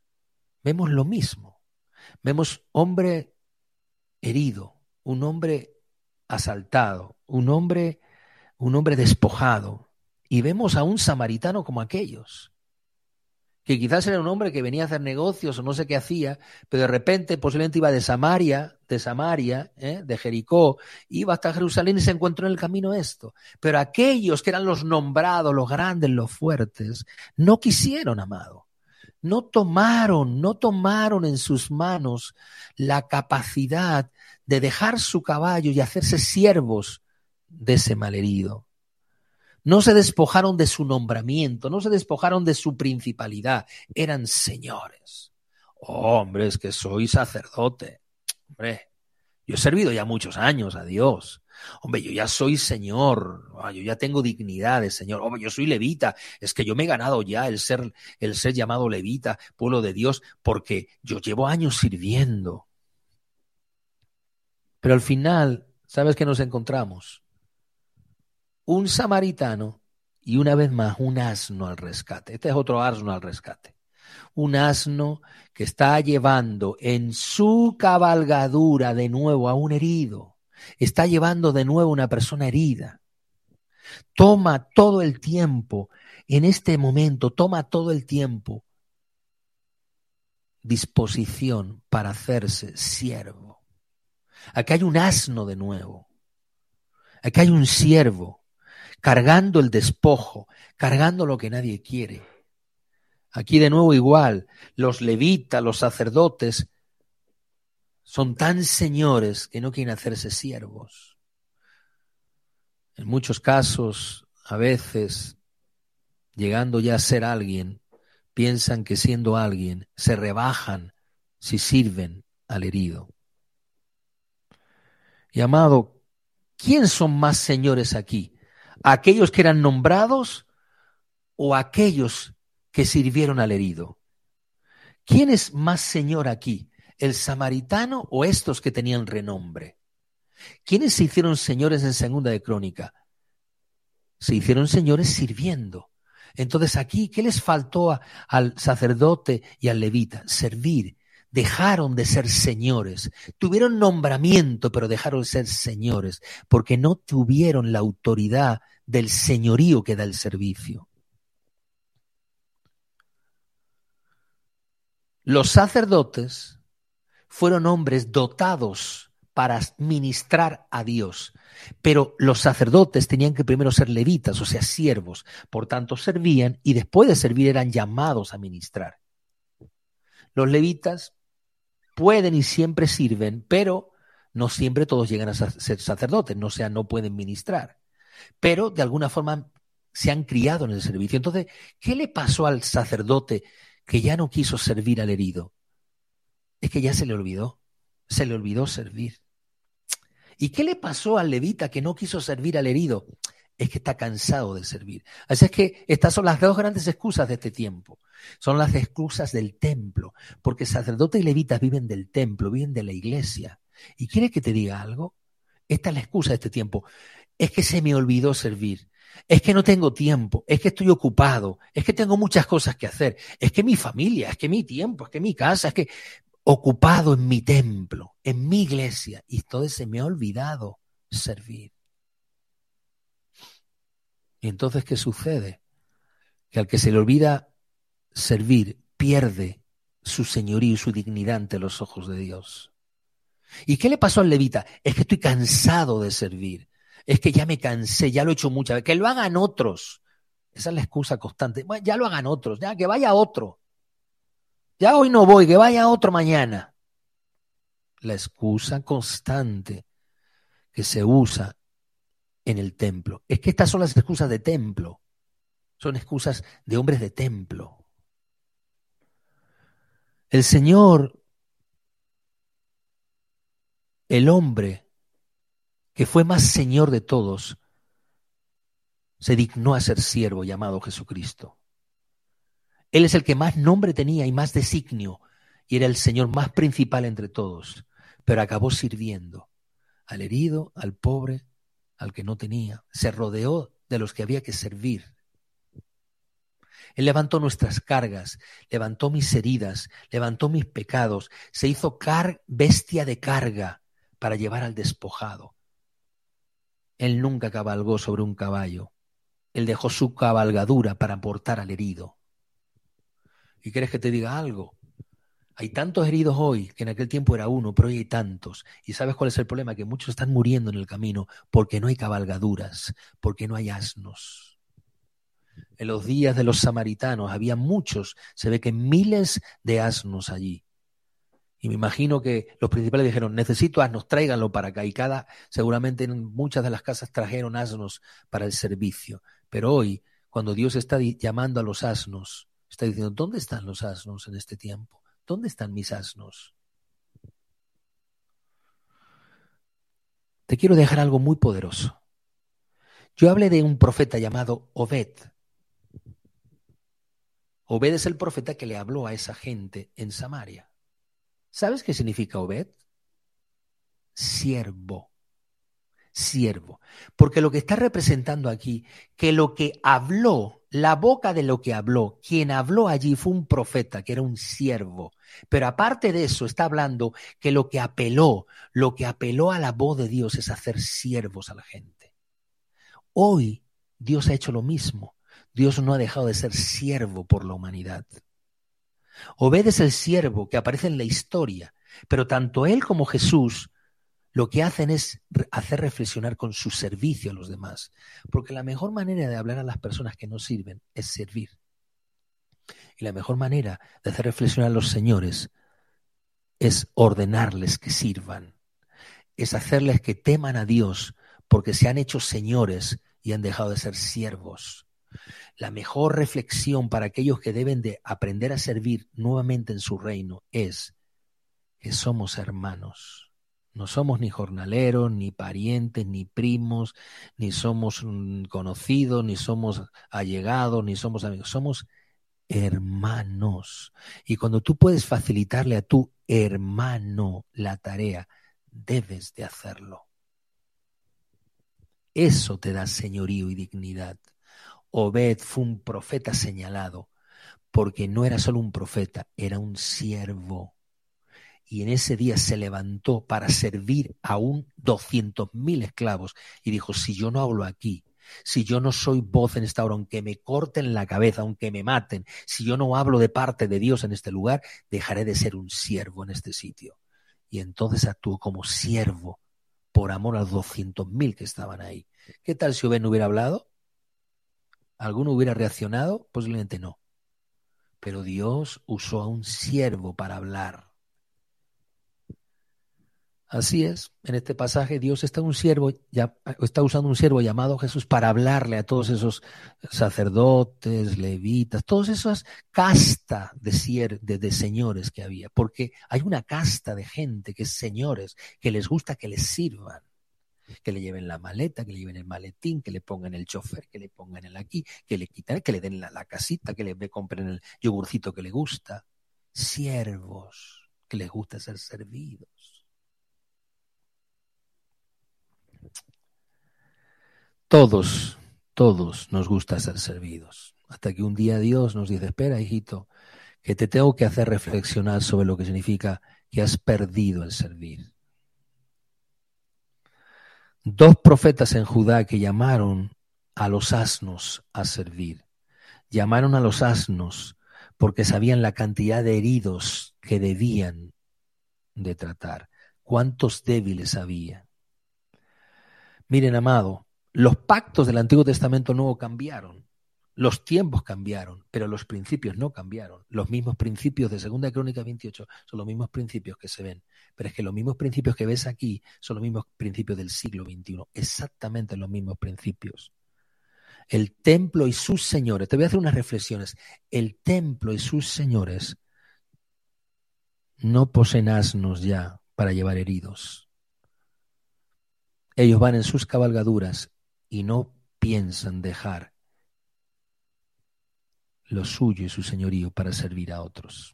Vemos lo mismo. Vemos hombre herido, un hombre asaltado, un hombre, un hombre despojado. Y vemos a un samaritano como aquellos, que quizás era un hombre que venía a hacer negocios o no sé qué hacía, pero de repente posiblemente iba de Samaria, de Samaria, ¿eh? de Jericó, iba hasta Jerusalén y se encontró en el camino esto. Pero aquellos que eran los nombrados, los grandes, los fuertes, no quisieron, amado. No tomaron, no tomaron en sus manos la capacidad de dejar su caballo y hacerse siervos de ese malherido. No se despojaron de su nombramiento, no se despojaron de su principalidad. Eran señores. Oh, hombre, es que soy sacerdote. Hombre, yo he servido ya muchos años a Dios. Hombre, yo ya soy señor. Yo ya tengo dignidad de señor. Hombre, yo soy levita. Es que yo me he ganado ya el ser, el ser llamado levita, pueblo de Dios, porque yo llevo años sirviendo. Pero al final, ¿sabes qué nos encontramos? Un samaritano y una vez más un asno al rescate. Este es otro asno al rescate. Un asno que está llevando en su cabalgadura de nuevo a un herido. Está llevando de nuevo a una persona herida. Toma todo el tiempo, en este momento, toma todo el tiempo disposición para hacerse siervo. Aquí hay un asno de nuevo. Aquí hay un siervo cargando el despojo, cargando lo que nadie quiere. Aquí de nuevo igual, los levitas, los sacerdotes, son tan señores que no quieren hacerse siervos. En muchos casos, a veces, llegando ya a ser alguien, piensan que siendo alguien se rebajan si sirven al herido. Y amado, ¿quién son más señores aquí? ¿Aquellos que eran nombrados o aquellos que sirvieron al herido? ¿Quién es más señor aquí? ¿El samaritano o estos que tenían renombre? ¿Quiénes se hicieron señores en Segunda de Crónica? Se hicieron señores sirviendo. Entonces aquí, ¿qué les faltó a, al sacerdote y al levita? Servir. Dejaron de ser señores. Tuvieron nombramiento, pero dejaron de ser señores, porque no tuvieron la autoridad del señorío que da el servicio. Los sacerdotes fueron hombres dotados para ministrar a Dios, pero los sacerdotes tenían que primero ser levitas, o sea, siervos, por tanto servían y después de servir eran llamados a ministrar. Los levitas pueden y siempre sirven, pero no siempre todos llegan a ser sacerdotes, no, o sea, no pueden ministrar, pero de alguna forma se han criado en el servicio. Entonces, ¿qué le pasó al sacerdote que ya no quiso servir al herido? Es que ya se le olvidó, se le olvidó servir. ¿Y qué le pasó al levita que no quiso servir al herido? Es que está cansado de servir. Así es que estas son las dos grandes excusas de este tiempo. Son las excusas del templo, porque sacerdotes y levitas viven del templo, viven de la iglesia. ¿Y quiere que te diga algo? Esta es la excusa de este tiempo. Es que se me olvidó servir. Es que no tengo tiempo, es que estoy ocupado, es que tengo muchas cosas que hacer, es que mi familia, es que mi tiempo, es que mi casa, es que ocupado en mi templo, en mi iglesia, y entonces se me ha olvidado servir. Y entonces, ¿qué sucede? Que al que se le olvida servir, pierde su señorío y su dignidad ante los ojos de Dios. ¿Y qué le pasó al levita? Es que estoy cansado de servir. Es que ya me cansé, ya lo he hecho muchas veces. Que lo hagan otros. Esa es la excusa constante. Bueno, ya lo hagan otros, ya que vaya otro. Ya hoy no voy, que vaya otro mañana. La excusa constante que se usa en el templo. Es que estas son las excusas de templo. Son excusas de hombres de templo. El Señor, el hombre que fue más Señor de todos, se dignó a ser siervo llamado Jesucristo. Él es el que más nombre tenía y más designio, y era el Señor más principal entre todos, pero acabó sirviendo al herido, al pobre, al que no tenía. Se rodeó de los que había que servir. Él levantó nuestras cargas, levantó mis heridas, levantó mis pecados, se hizo car- bestia de carga para llevar al despojado. Él nunca cabalgó sobre un caballo. Él dejó su cabalgadura para portar al herido. ¿Y quieres que te diga algo? Hay tantos heridos hoy, que en aquel tiempo era uno, pero hoy hay tantos. ¿Y sabes cuál es el problema? Que muchos están muriendo en el camino porque no hay cabalgaduras, porque no hay asnos. En los días de los samaritanos había muchos, se ve que miles de asnos allí. Y me imagino que los principales dijeron, necesito asnos, tráiganlo para acá. Y cada, seguramente en muchas de las casas trajeron asnos para el servicio. Pero hoy, cuando Dios está llamando a los asnos, está diciendo, ¿dónde están los asnos en este tiempo? ¿Dónde están mis asnos? Te quiero dejar algo muy poderoso. Yo hablé de un profeta llamado Obed. Obed es el profeta que le habló a esa gente en Samaria. ¿Sabes qué significa Obed? Siervo. Siervo. Porque lo que está representando aquí, que lo que habló, la boca de lo que habló, quien habló allí fue un profeta, que era un siervo. Pero aparte de eso, está hablando que lo que apeló, lo que apeló a la voz de Dios es hacer siervos a la gente. Hoy Dios ha hecho lo mismo. Dios no ha dejado de ser siervo por la humanidad. Obed es el siervo que aparece en la historia, pero tanto él como Jesús lo que hacen es hacer reflexionar con su servicio a los demás, porque la mejor manera de hablar a las personas que no sirven es servir. Y la mejor manera de hacer reflexionar a los señores es ordenarles que sirvan, es hacerles que teman a Dios porque se han hecho señores y han dejado de ser siervos. La mejor reflexión para aquellos que deben de aprender a servir nuevamente en su reino es que somos hermanos. No somos ni jornaleros, ni parientes, ni primos, ni somos conocidos, ni somos allegados, ni somos amigos. Somos hermanos. Y cuando tú puedes facilitarle a tu hermano la tarea, debes de hacerlo. Eso te da señorío y dignidad. Obed fue un profeta señalado, porque no era solo un profeta, era un siervo. Y en ese día se levantó para servir a un doscientos mil esclavos y dijo, si yo no hablo aquí, si yo no soy voz en esta hora, aunque me corten la cabeza, aunque me maten, si yo no hablo de parte de Dios en este lugar, dejaré de ser un siervo en este sitio. Y entonces actuó como siervo por amor a los doscientos mil que estaban ahí. ¿Qué tal si Obed no hubiera hablado? ¿Alguno hubiera reaccionado? Posiblemente no. Pero Dios usó a un siervo para hablar. Así es, en este pasaje Dios está, un siervo, ya, está usando un siervo llamado Jesús para hablarle a todos esos sacerdotes, levitas, todas esas casta de, sier, de, de señores que había, porque hay una casta de gente que es señores, que les gusta que les sirvan, que le lleven la maleta, que le lleven el maletín, que le pongan el chofer, que le pongan el aquí, que le quitan, que le den la, la casita, que le compren el yogurcito que le gusta. Siervos que les gusta ser servidos. Todos, todos nos gusta ser servidos. Hasta que un día Dios nos dice, espera, hijito, que te tengo que hacer reflexionar sobre lo que significa que has perdido el servir. Dos profetas en Judá que llamaron a los asnos a servir. Llamaron a los asnos porque sabían la cantidad de heridos que debían de tratar. ¿Cuántos débiles había? Miren, amado, los pactos del Antiguo Testamento Nuevo cambiaron, los tiempos cambiaron, pero los principios no cambiaron. Los mismos principios de Segunda Crónica veintiocho son los mismos principios que se ven, pero es que los mismos principios que ves aquí son los mismos principios del siglo veintiuno, exactamente los mismos principios. El templo y sus señores, te voy a hacer unas reflexiones, el templo y sus señores no poseen asnos ya para llevar heridos. Ellos van en sus cabalgaduras y no piensan dejar lo suyo y su señorío para servir a otros.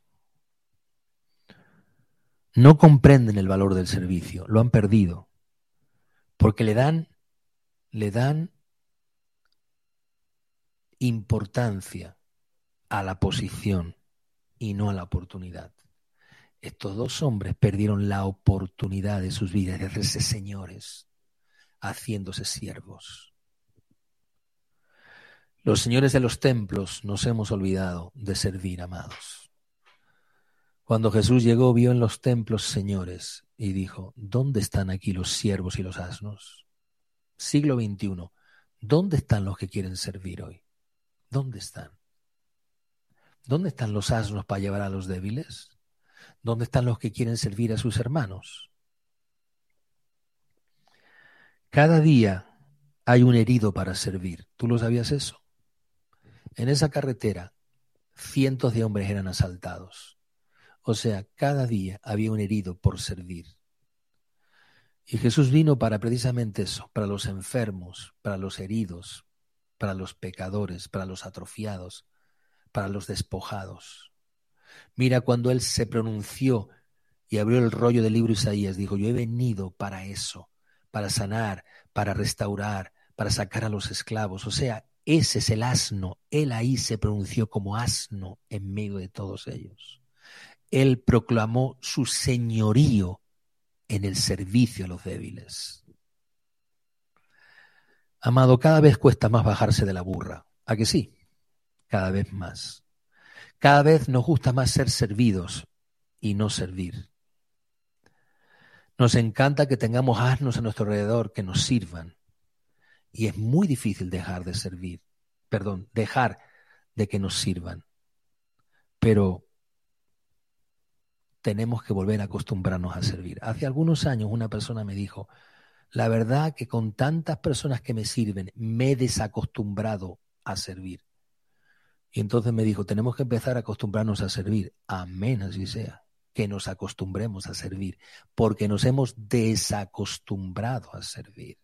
No comprenden el valor del servicio, lo han perdido, porque le dan, le dan importancia a la posición y no a la oportunidad. Estos dos hombres perdieron la oportunidad de sus vidas de hacerse señores, haciéndose siervos. Los señores de los templos nos hemos olvidado de servir, amados. Cuando Jesús llegó, vio en los templos señores y dijo, ¿dónde están aquí los siervos y los asnos? Siglo veintiuno, ¿dónde están los que quieren servir hoy? ¿Dónde están? ¿Dónde están los asnos para llevar a los débiles? ¿Dónde están los que quieren servir a sus hermanos? Cada día hay un herido para servir. ¿Tú lo sabías eso? En esa carretera, cientos de hombres eran asaltados. O sea, cada día había un herido por servir. Y Jesús vino para precisamente eso, para los enfermos, para los heridos, para los pecadores, para los atrofiados, para los despojados. Mira, cuando Él se pronunció y abrió el rollo del libro Isaías, dijo, yo he venido para eso, para sanar, para restaurar, para sacar a los esclavos. O sea, ese es el asno. Él ahí se pronunció como asno en medio de todos ellos. Él proclamó su señorío en el servicio a los débiles. Amado, cada vez cuesta más bajarse de la burra. ¿A que sí? Cada vez más. Cada vez nos gusta más ser servidos y no servir. Nos encanta que tengamos asnos a nuestro alrededor que nos sirvan. Y es muy difícil dejar de servir. Perdón, dejar de que nos sirvan. Pero tenemos que volver a acostumbrarnos a servir. Hace algunos años una persona me dijo, la verdad que con tantas personas que me sirven me he desacostumbrado a servir. Y entonces me dijo, tenemos que empezar a acostumbrarnos a servir. Amén, así sea. Que nos acostumbremos a servir, porque nos hemos desacostumbrado a servir.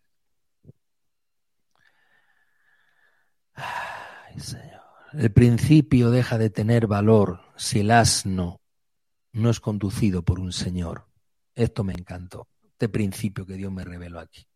Ay, Señor. El principio deja de tener valor si el asno no es conducido por un señor. Esto me encantó, este principio que Dios me reveló aquí.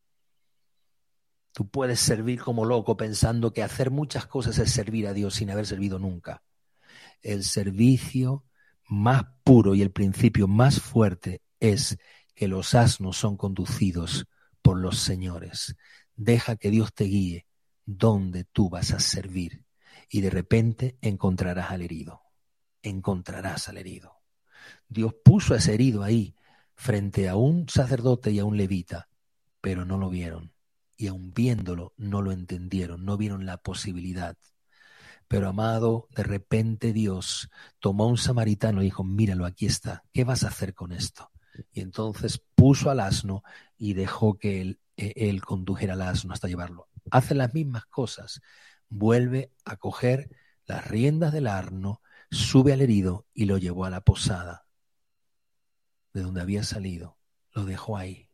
Tú puedes servir como loco pensando que hacer muchas cosas es servir a Dios sin haber servido nunca. El servicio más puro y el principio más fuerte es que los asnos son conducidos por los señores. Deja que Dios te guíe donde tú vas a servir y de repente encontrarás al herido. Encontrarás al herido. Dios puso a ese herido ahí frente a un sacerdote y a un levita, pero no lo vieron. Y aun viéndolo, no lo entendieron, no vieron la posibilidad. Pero, amado, de repente Dios tomó a un samaritano y dijo, míralo, aquí está, ¿qué vas a hacer con esto? Y entonces puso al asno y dejó que él, él condujera al asno hasta llevarlo. Hace las mismas cosas, vuelve a coger las riendas del asno, sube al herido y lo llevó a la posada de donde había salido, lo dejó ahí.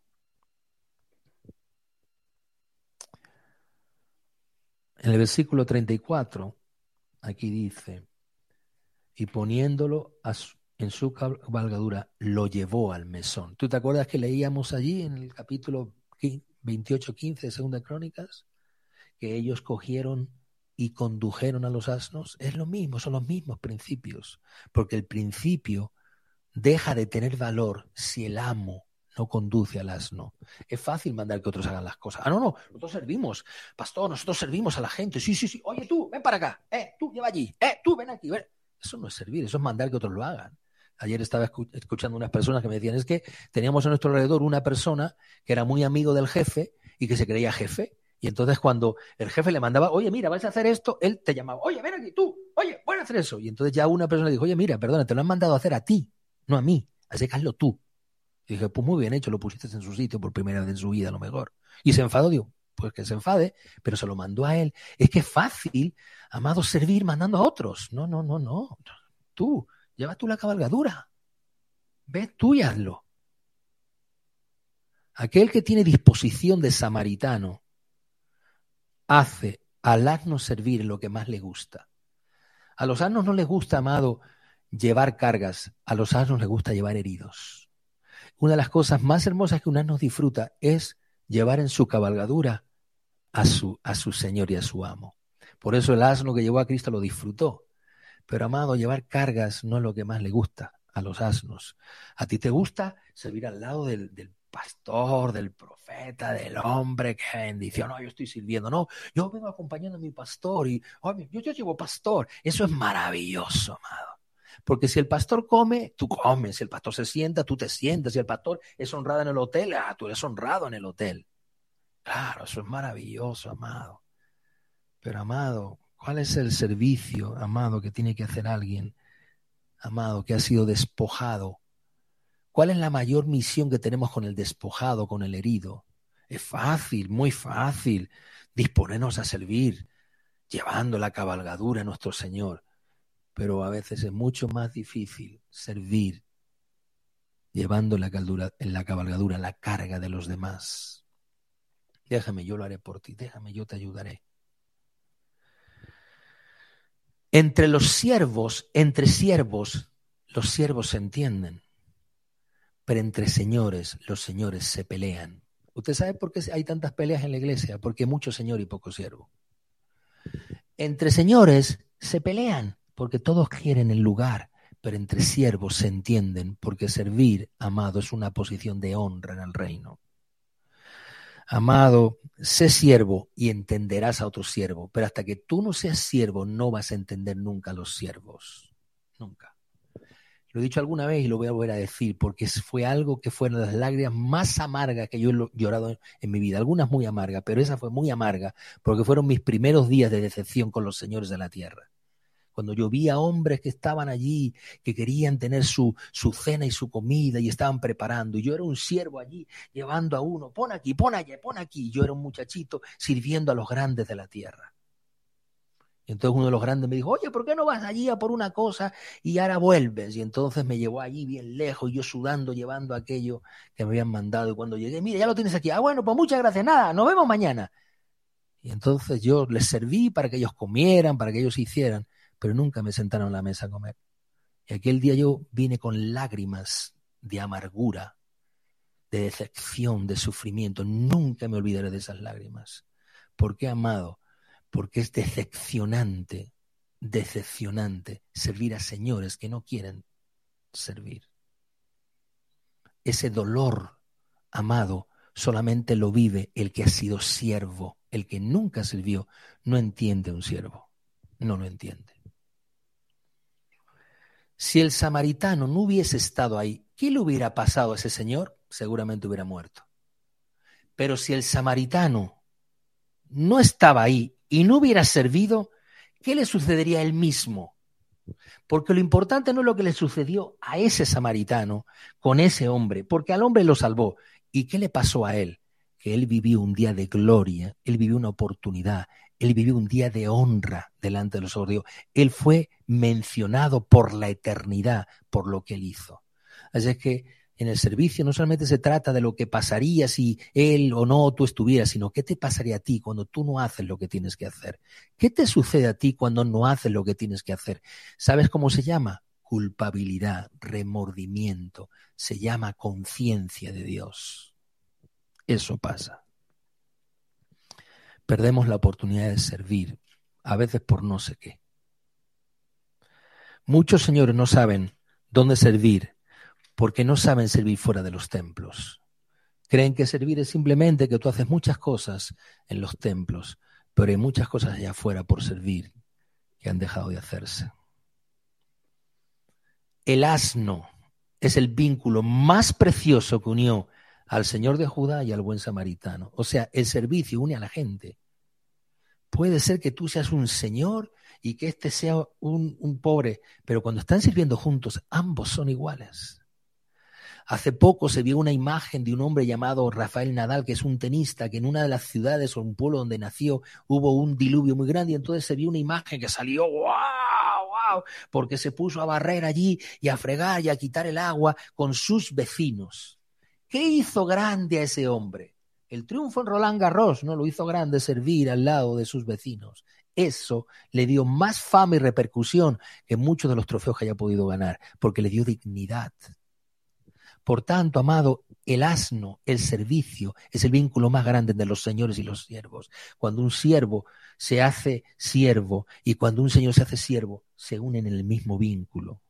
En el versículo treinta y cuatro, aquí dice, y poniéndolo a su, en su cabalgadura, lo llevó al mesón. ¿Tú te acuerdas que leíamos allí en el capítulo veintiocho quince de Segunda Crónicas? Que ellos cogieron y condujeron a los asnos. Es lo mismo, son los mismos principios. Porque el principio deja de tener valor si el amo no conduce al asno. Es fácil mandar que otros hagan las cosas. Ah, no, no, nosotros servimos. Pastor, nosotros servimos a la gente. Sí, sí, sí. Oye, tú, ven para acá. Eh, tú, lleva allí. Eh, tú, ven aquí. Ven. Eso no es servir, eso es mandar que otros lo hagan. Ayer estaba escuchando unas personas que me decían, es que teníamos a nuestro alrededor una persona que era muy amigo del jefe y que se creía jefe. Y entonces cuando el jefe le mandaba, oye, mira, vas a hacer esto, él te llamaba, oye, ven aquí, tú, oye, voy a hacer eso. Y entonces ya una persona le dijo, oye, mira, perdona, te lo han mandado a hacer a ti, no a mí, así que hazlo tú. Y dije, pues muy bien hecho, lo pusiste en su sitio por primera vez en su vida, a lo mejor. Y se enfadó, digo, pues que se enfade, pero se lo mandó a él. Es que es fácil, amado, servir mandando a otros. No, no, no, no. Tú, lleva tú la cabalgadura. Ve tú y hazlo. Aquel que tiene disposición de samaritano hace al asno servir lo que más le gusta. A los asnos no les gusta, amado, llevar cargas. A los asnos les gusta llevar heridos. Una de las cosas más hermosas que un asno disfruta es llevar en su cabalgadura a su, a su señor y a su amo. Por eso el asno que llevó a Cristo lo disfrutó. Pero, amado, llevar cargas no es lo que más le gusta a los asnos. A ti te gusta servir al lado del, del pastor, del profeta, del hombre, qué bendición. No, yo estoy sirviendo. No, yo vengo acompañando a mi pastor y oh, yo, yo llevo pastor. Eso es maravilloso, amado. Porque si el pastor come, tú comes. Si el pastor se sienta, tú te sientas. Si el pastor es honrado en el hotel, ah, tú eres honrado en el hotel. Claro, eso es maravilloso, amado. Pero, amado, ¿cuál es el servicio, amado, que tiene que hacer alguien, amado, que ha sido despojado? ¿Cuál es la mayor misión que tenemos con el despojado, con el herido? Es fácil, muy fácil, disponernos a servir, llevando la cabalgadura a nuestro Señor. Pero a veces es mucho más difícil servir llevando la, caldura, en la cabalgadura la carga de los demás. Déjame, yo lo haré por ti, déjame, yo te ayudaré. Entre los siervos, entre siervos, los siervos se entienden, pero entre señores, los señores se pelean. ¿Usted sabe por qué hay tantas peleas en la iglesia? Porque hay mucho señor y poco siervo. Entre señores se pelean, porque todos quieren el lugar, pero entre siervos se entienden, porque servir, amado, es una posición de honra en el reino. Amado, sé siervo y entenderás a otro siervo, pero hasta que tú no seas siervo no vas a entender nunca a los siervos. Nunca. Lo he dicho alguna vez y lo voy a volver a decir, porque fue algo que fueron las lágrimas más amargas que yo he llorado en mi vida. Algunas muy amargas, pero esa fue muy amarga, porque fueron mis primeros días de decepción con los señores de la tierra. Cuando yo vi a hombres que estaban allí, que querían tener su, su cena y su comida y estaban preparando, y yo era un siervo allí llevando a uno, pon aquí, pon allá, pon aquí. Yo era un muchachito sirviendo a los grandes de la tierra. Y entonces uno de los grandes me dijo, oye, ¿por qué no vas allí a por una cosa y ahora vuelves? Y entonces me llevó allí bien lejos, y yo sudando, llevando aquello que me habían mandado. Y cuando llegué, mira, ya lo tienes aquí. Ah, bueno, pues muchas gracias, nada, nos vemos mañana. Y entonces yo les serví para que ellos comieran, para que ellos hicieran, pero nunca me sentaron a la mesa a comer. Y aquel día yo vine con lágrimas de amargura, de decepción, de sufrimiento. Nunca me olvidaré de esas lágrimas. ¿Por qué, amado? Porque es decepcionante, decepcionante servir a señores que no quieren servir. Ese dolor, amado, solamente lo vive el que ha sido siervo. El que nunca sirvió no entiende un siervo. No lo entiende. Si el samaritano no hubiese estado ahí, ¿qué le hubiera pasado a ese señor? Seguramente hubiera muerto. Pero si el samaritano no estaba ahí y no hubiera servido, ¿qué le sucedería a él mismo? Porque lo importante no es lo que le sucedió a ese samaritano con ese hombre, porque al hombre lo salvó. ¿Y qué le pasó a él? Que él vivió un día de gloria, él vivió una oportunidad, él vivió un día de honra delante de los ojos de Dios. Él fue mencionado por la eternidad por lo que él hizo. Así es que en el servicio no solamente se trata de lo que pasaría si él o no tú estuvieras, sino qué te pasaría a ti cuando tú no haces lo que tienes que hacer. ¿Qué te sucede a ti cuando no haces lo que tienes que hacer? ¿Sabes cómo se llama? Culpabilidad, remordimiento. Se llama conciencia de Dios. Eso pasa. Perdemos la oportunidad de servir, a veces por no sé qué. Muchos señores no saben dónde servir porque no saben servir fuera de los templos. Creen que servir es simplemente que tú haces muchas cosas en los templos, pero hay muchas cosas allá afuera por servir que han dejado de hacerse. El asno es el vínculo más precioso que unió al Señor de Judá y al buen samaritano. O sea, el servicio une a la gente. Puede ser que tú seas un señor y que este sea un, un pobre, pero cuando están sirviendo juntos, ambos son iguales. Hace poco se vio una imagen de un hombre llamado Rafael Nadal, que es un tenista, que en una de las ciudades o un pueblo donde nació hubo un diluvio muy grande y entonces se vio una imagen que salió ¡wow! ¡Wow! Porque se puso a barrer allí y a fregar y a quitar el agua con sus vecinos. ¿Qué hizo grande a ese hombre? El triunfo en Roland Garros no lo hizo grande servir al lado de sus vecinos. Eso le dio más fama y repercusión que muchos de los trofeos que haya podido ganar, porque le dio dignidad. Por tanto, amado, el asno, el servicio, es el vínculo más grande de los señores y los siervos. Cuando un siervo se hace siervo y cuando un señor se hace siervo, se unen en el mismo vínculo.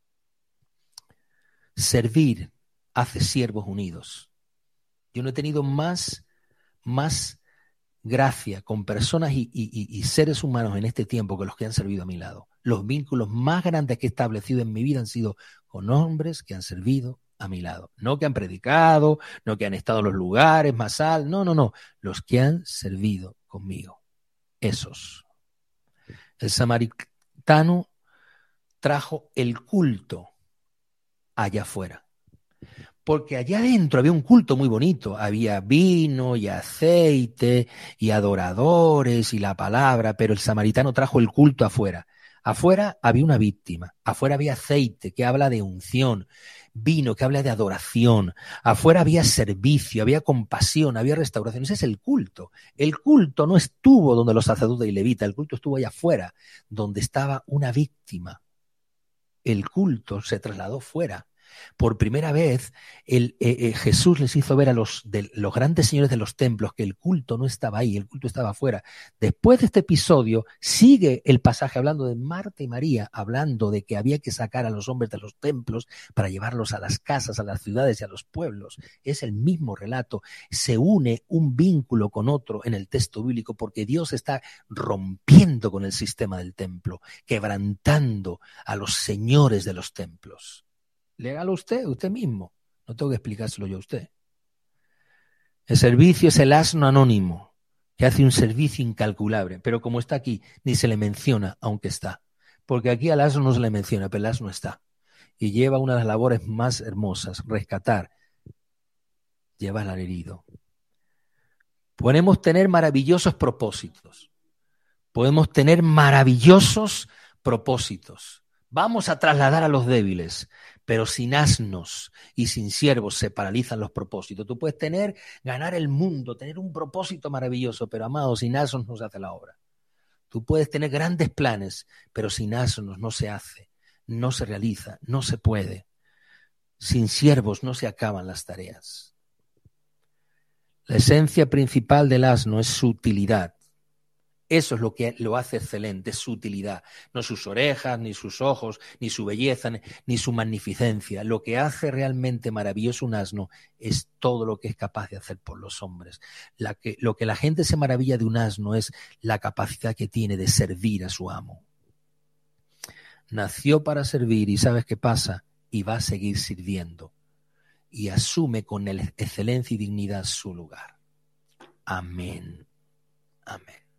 Servir hace siervos unidos. Yo no he tenido más, más gracia con personas y, y, y seres humanos en este tiempo que los que han servido a mi lado. Los vínculos más grandes que he establecido en mi vida han sido con hombres que han servido a mi lado. No que han predicado, no que han estado en los lugares más altos, no, no, no. Los que han servido conmigo. Esos. El samaritano trajo el culto allá afuera. Porque allá adentro había un culto muy bonito. Había vino y aceite y adoradores y la palabra, pero el samaritano trajo el culto afuera. Afuera había una víctima, afuera había aceite que habla de unción, vino que habla de adoración, afuera había servicio, había compasión, había restauración. Ese es el culto. El culto no estuvo donde los sacerdotes y levitas, el culto estuvo allá afuera, donde estaba una víctima. El culto se trasladó fuera. Por primera vez el, eh, eh, Jesús les hizo ver a los, de, los grandes señores de los templos que el culto no estaba ahí, el culto estaba afuera. Después de este episodio sigue el pasaje hablando de Marta y María, hablando de que había que sacar a los hombres de los templos para llevarlos a las casas, a las ciudades y a los pueblos. Es el mismo relato. Se une un vínculo con otro en el texto bíblico porque Dios está rompiendo con el sistema del templo, quebrantando a los señores de los templos. Léalo usted, usted mismo. No tengo que explicárselo yo a usted. El servicio es el asno anónimo que hace un servicio incalculable, pero como está aquí, ni se le menciona, aunque está. Porque aquí al asno no se le menciona, pero el asno está. Y lleva una de las labores más hermosas, rescatar, llevar al herido. Podemos tener maravillosos propósitos. Podemos tener maravillosos propósitos. Vamos a trasladar a los débiles, pero sin asnos y sin siervos se paralizan los propósitos. Tú puedes tener, ganar el mundo, tener un propósito maravilloso, pero amado, sin asnos no se hace la obra. Tú puedes tener grandes planes, pero sin asnos no se hace. no se realiza, no se puede. Sin siervos no se acaban las tareas. La esencia principal del asno es su utilidad. Eso es lo que lo hace excelente, es su utilidad. No sus orejas, ni sus ojos, ni su belleza, ni su magnificencia. Lo que hace realmente maravilloso un asno es todo lo que es capaz de hacer por los hombres. La que, lo que la gente se maravilla de un asno es la capacidad que tiene de servir a su amo. Nació para servir y ¿sabes qué pasa? Y va a seguir sirviendo. Y asume con excelencia y dignidad su lugar. Amén. Amén.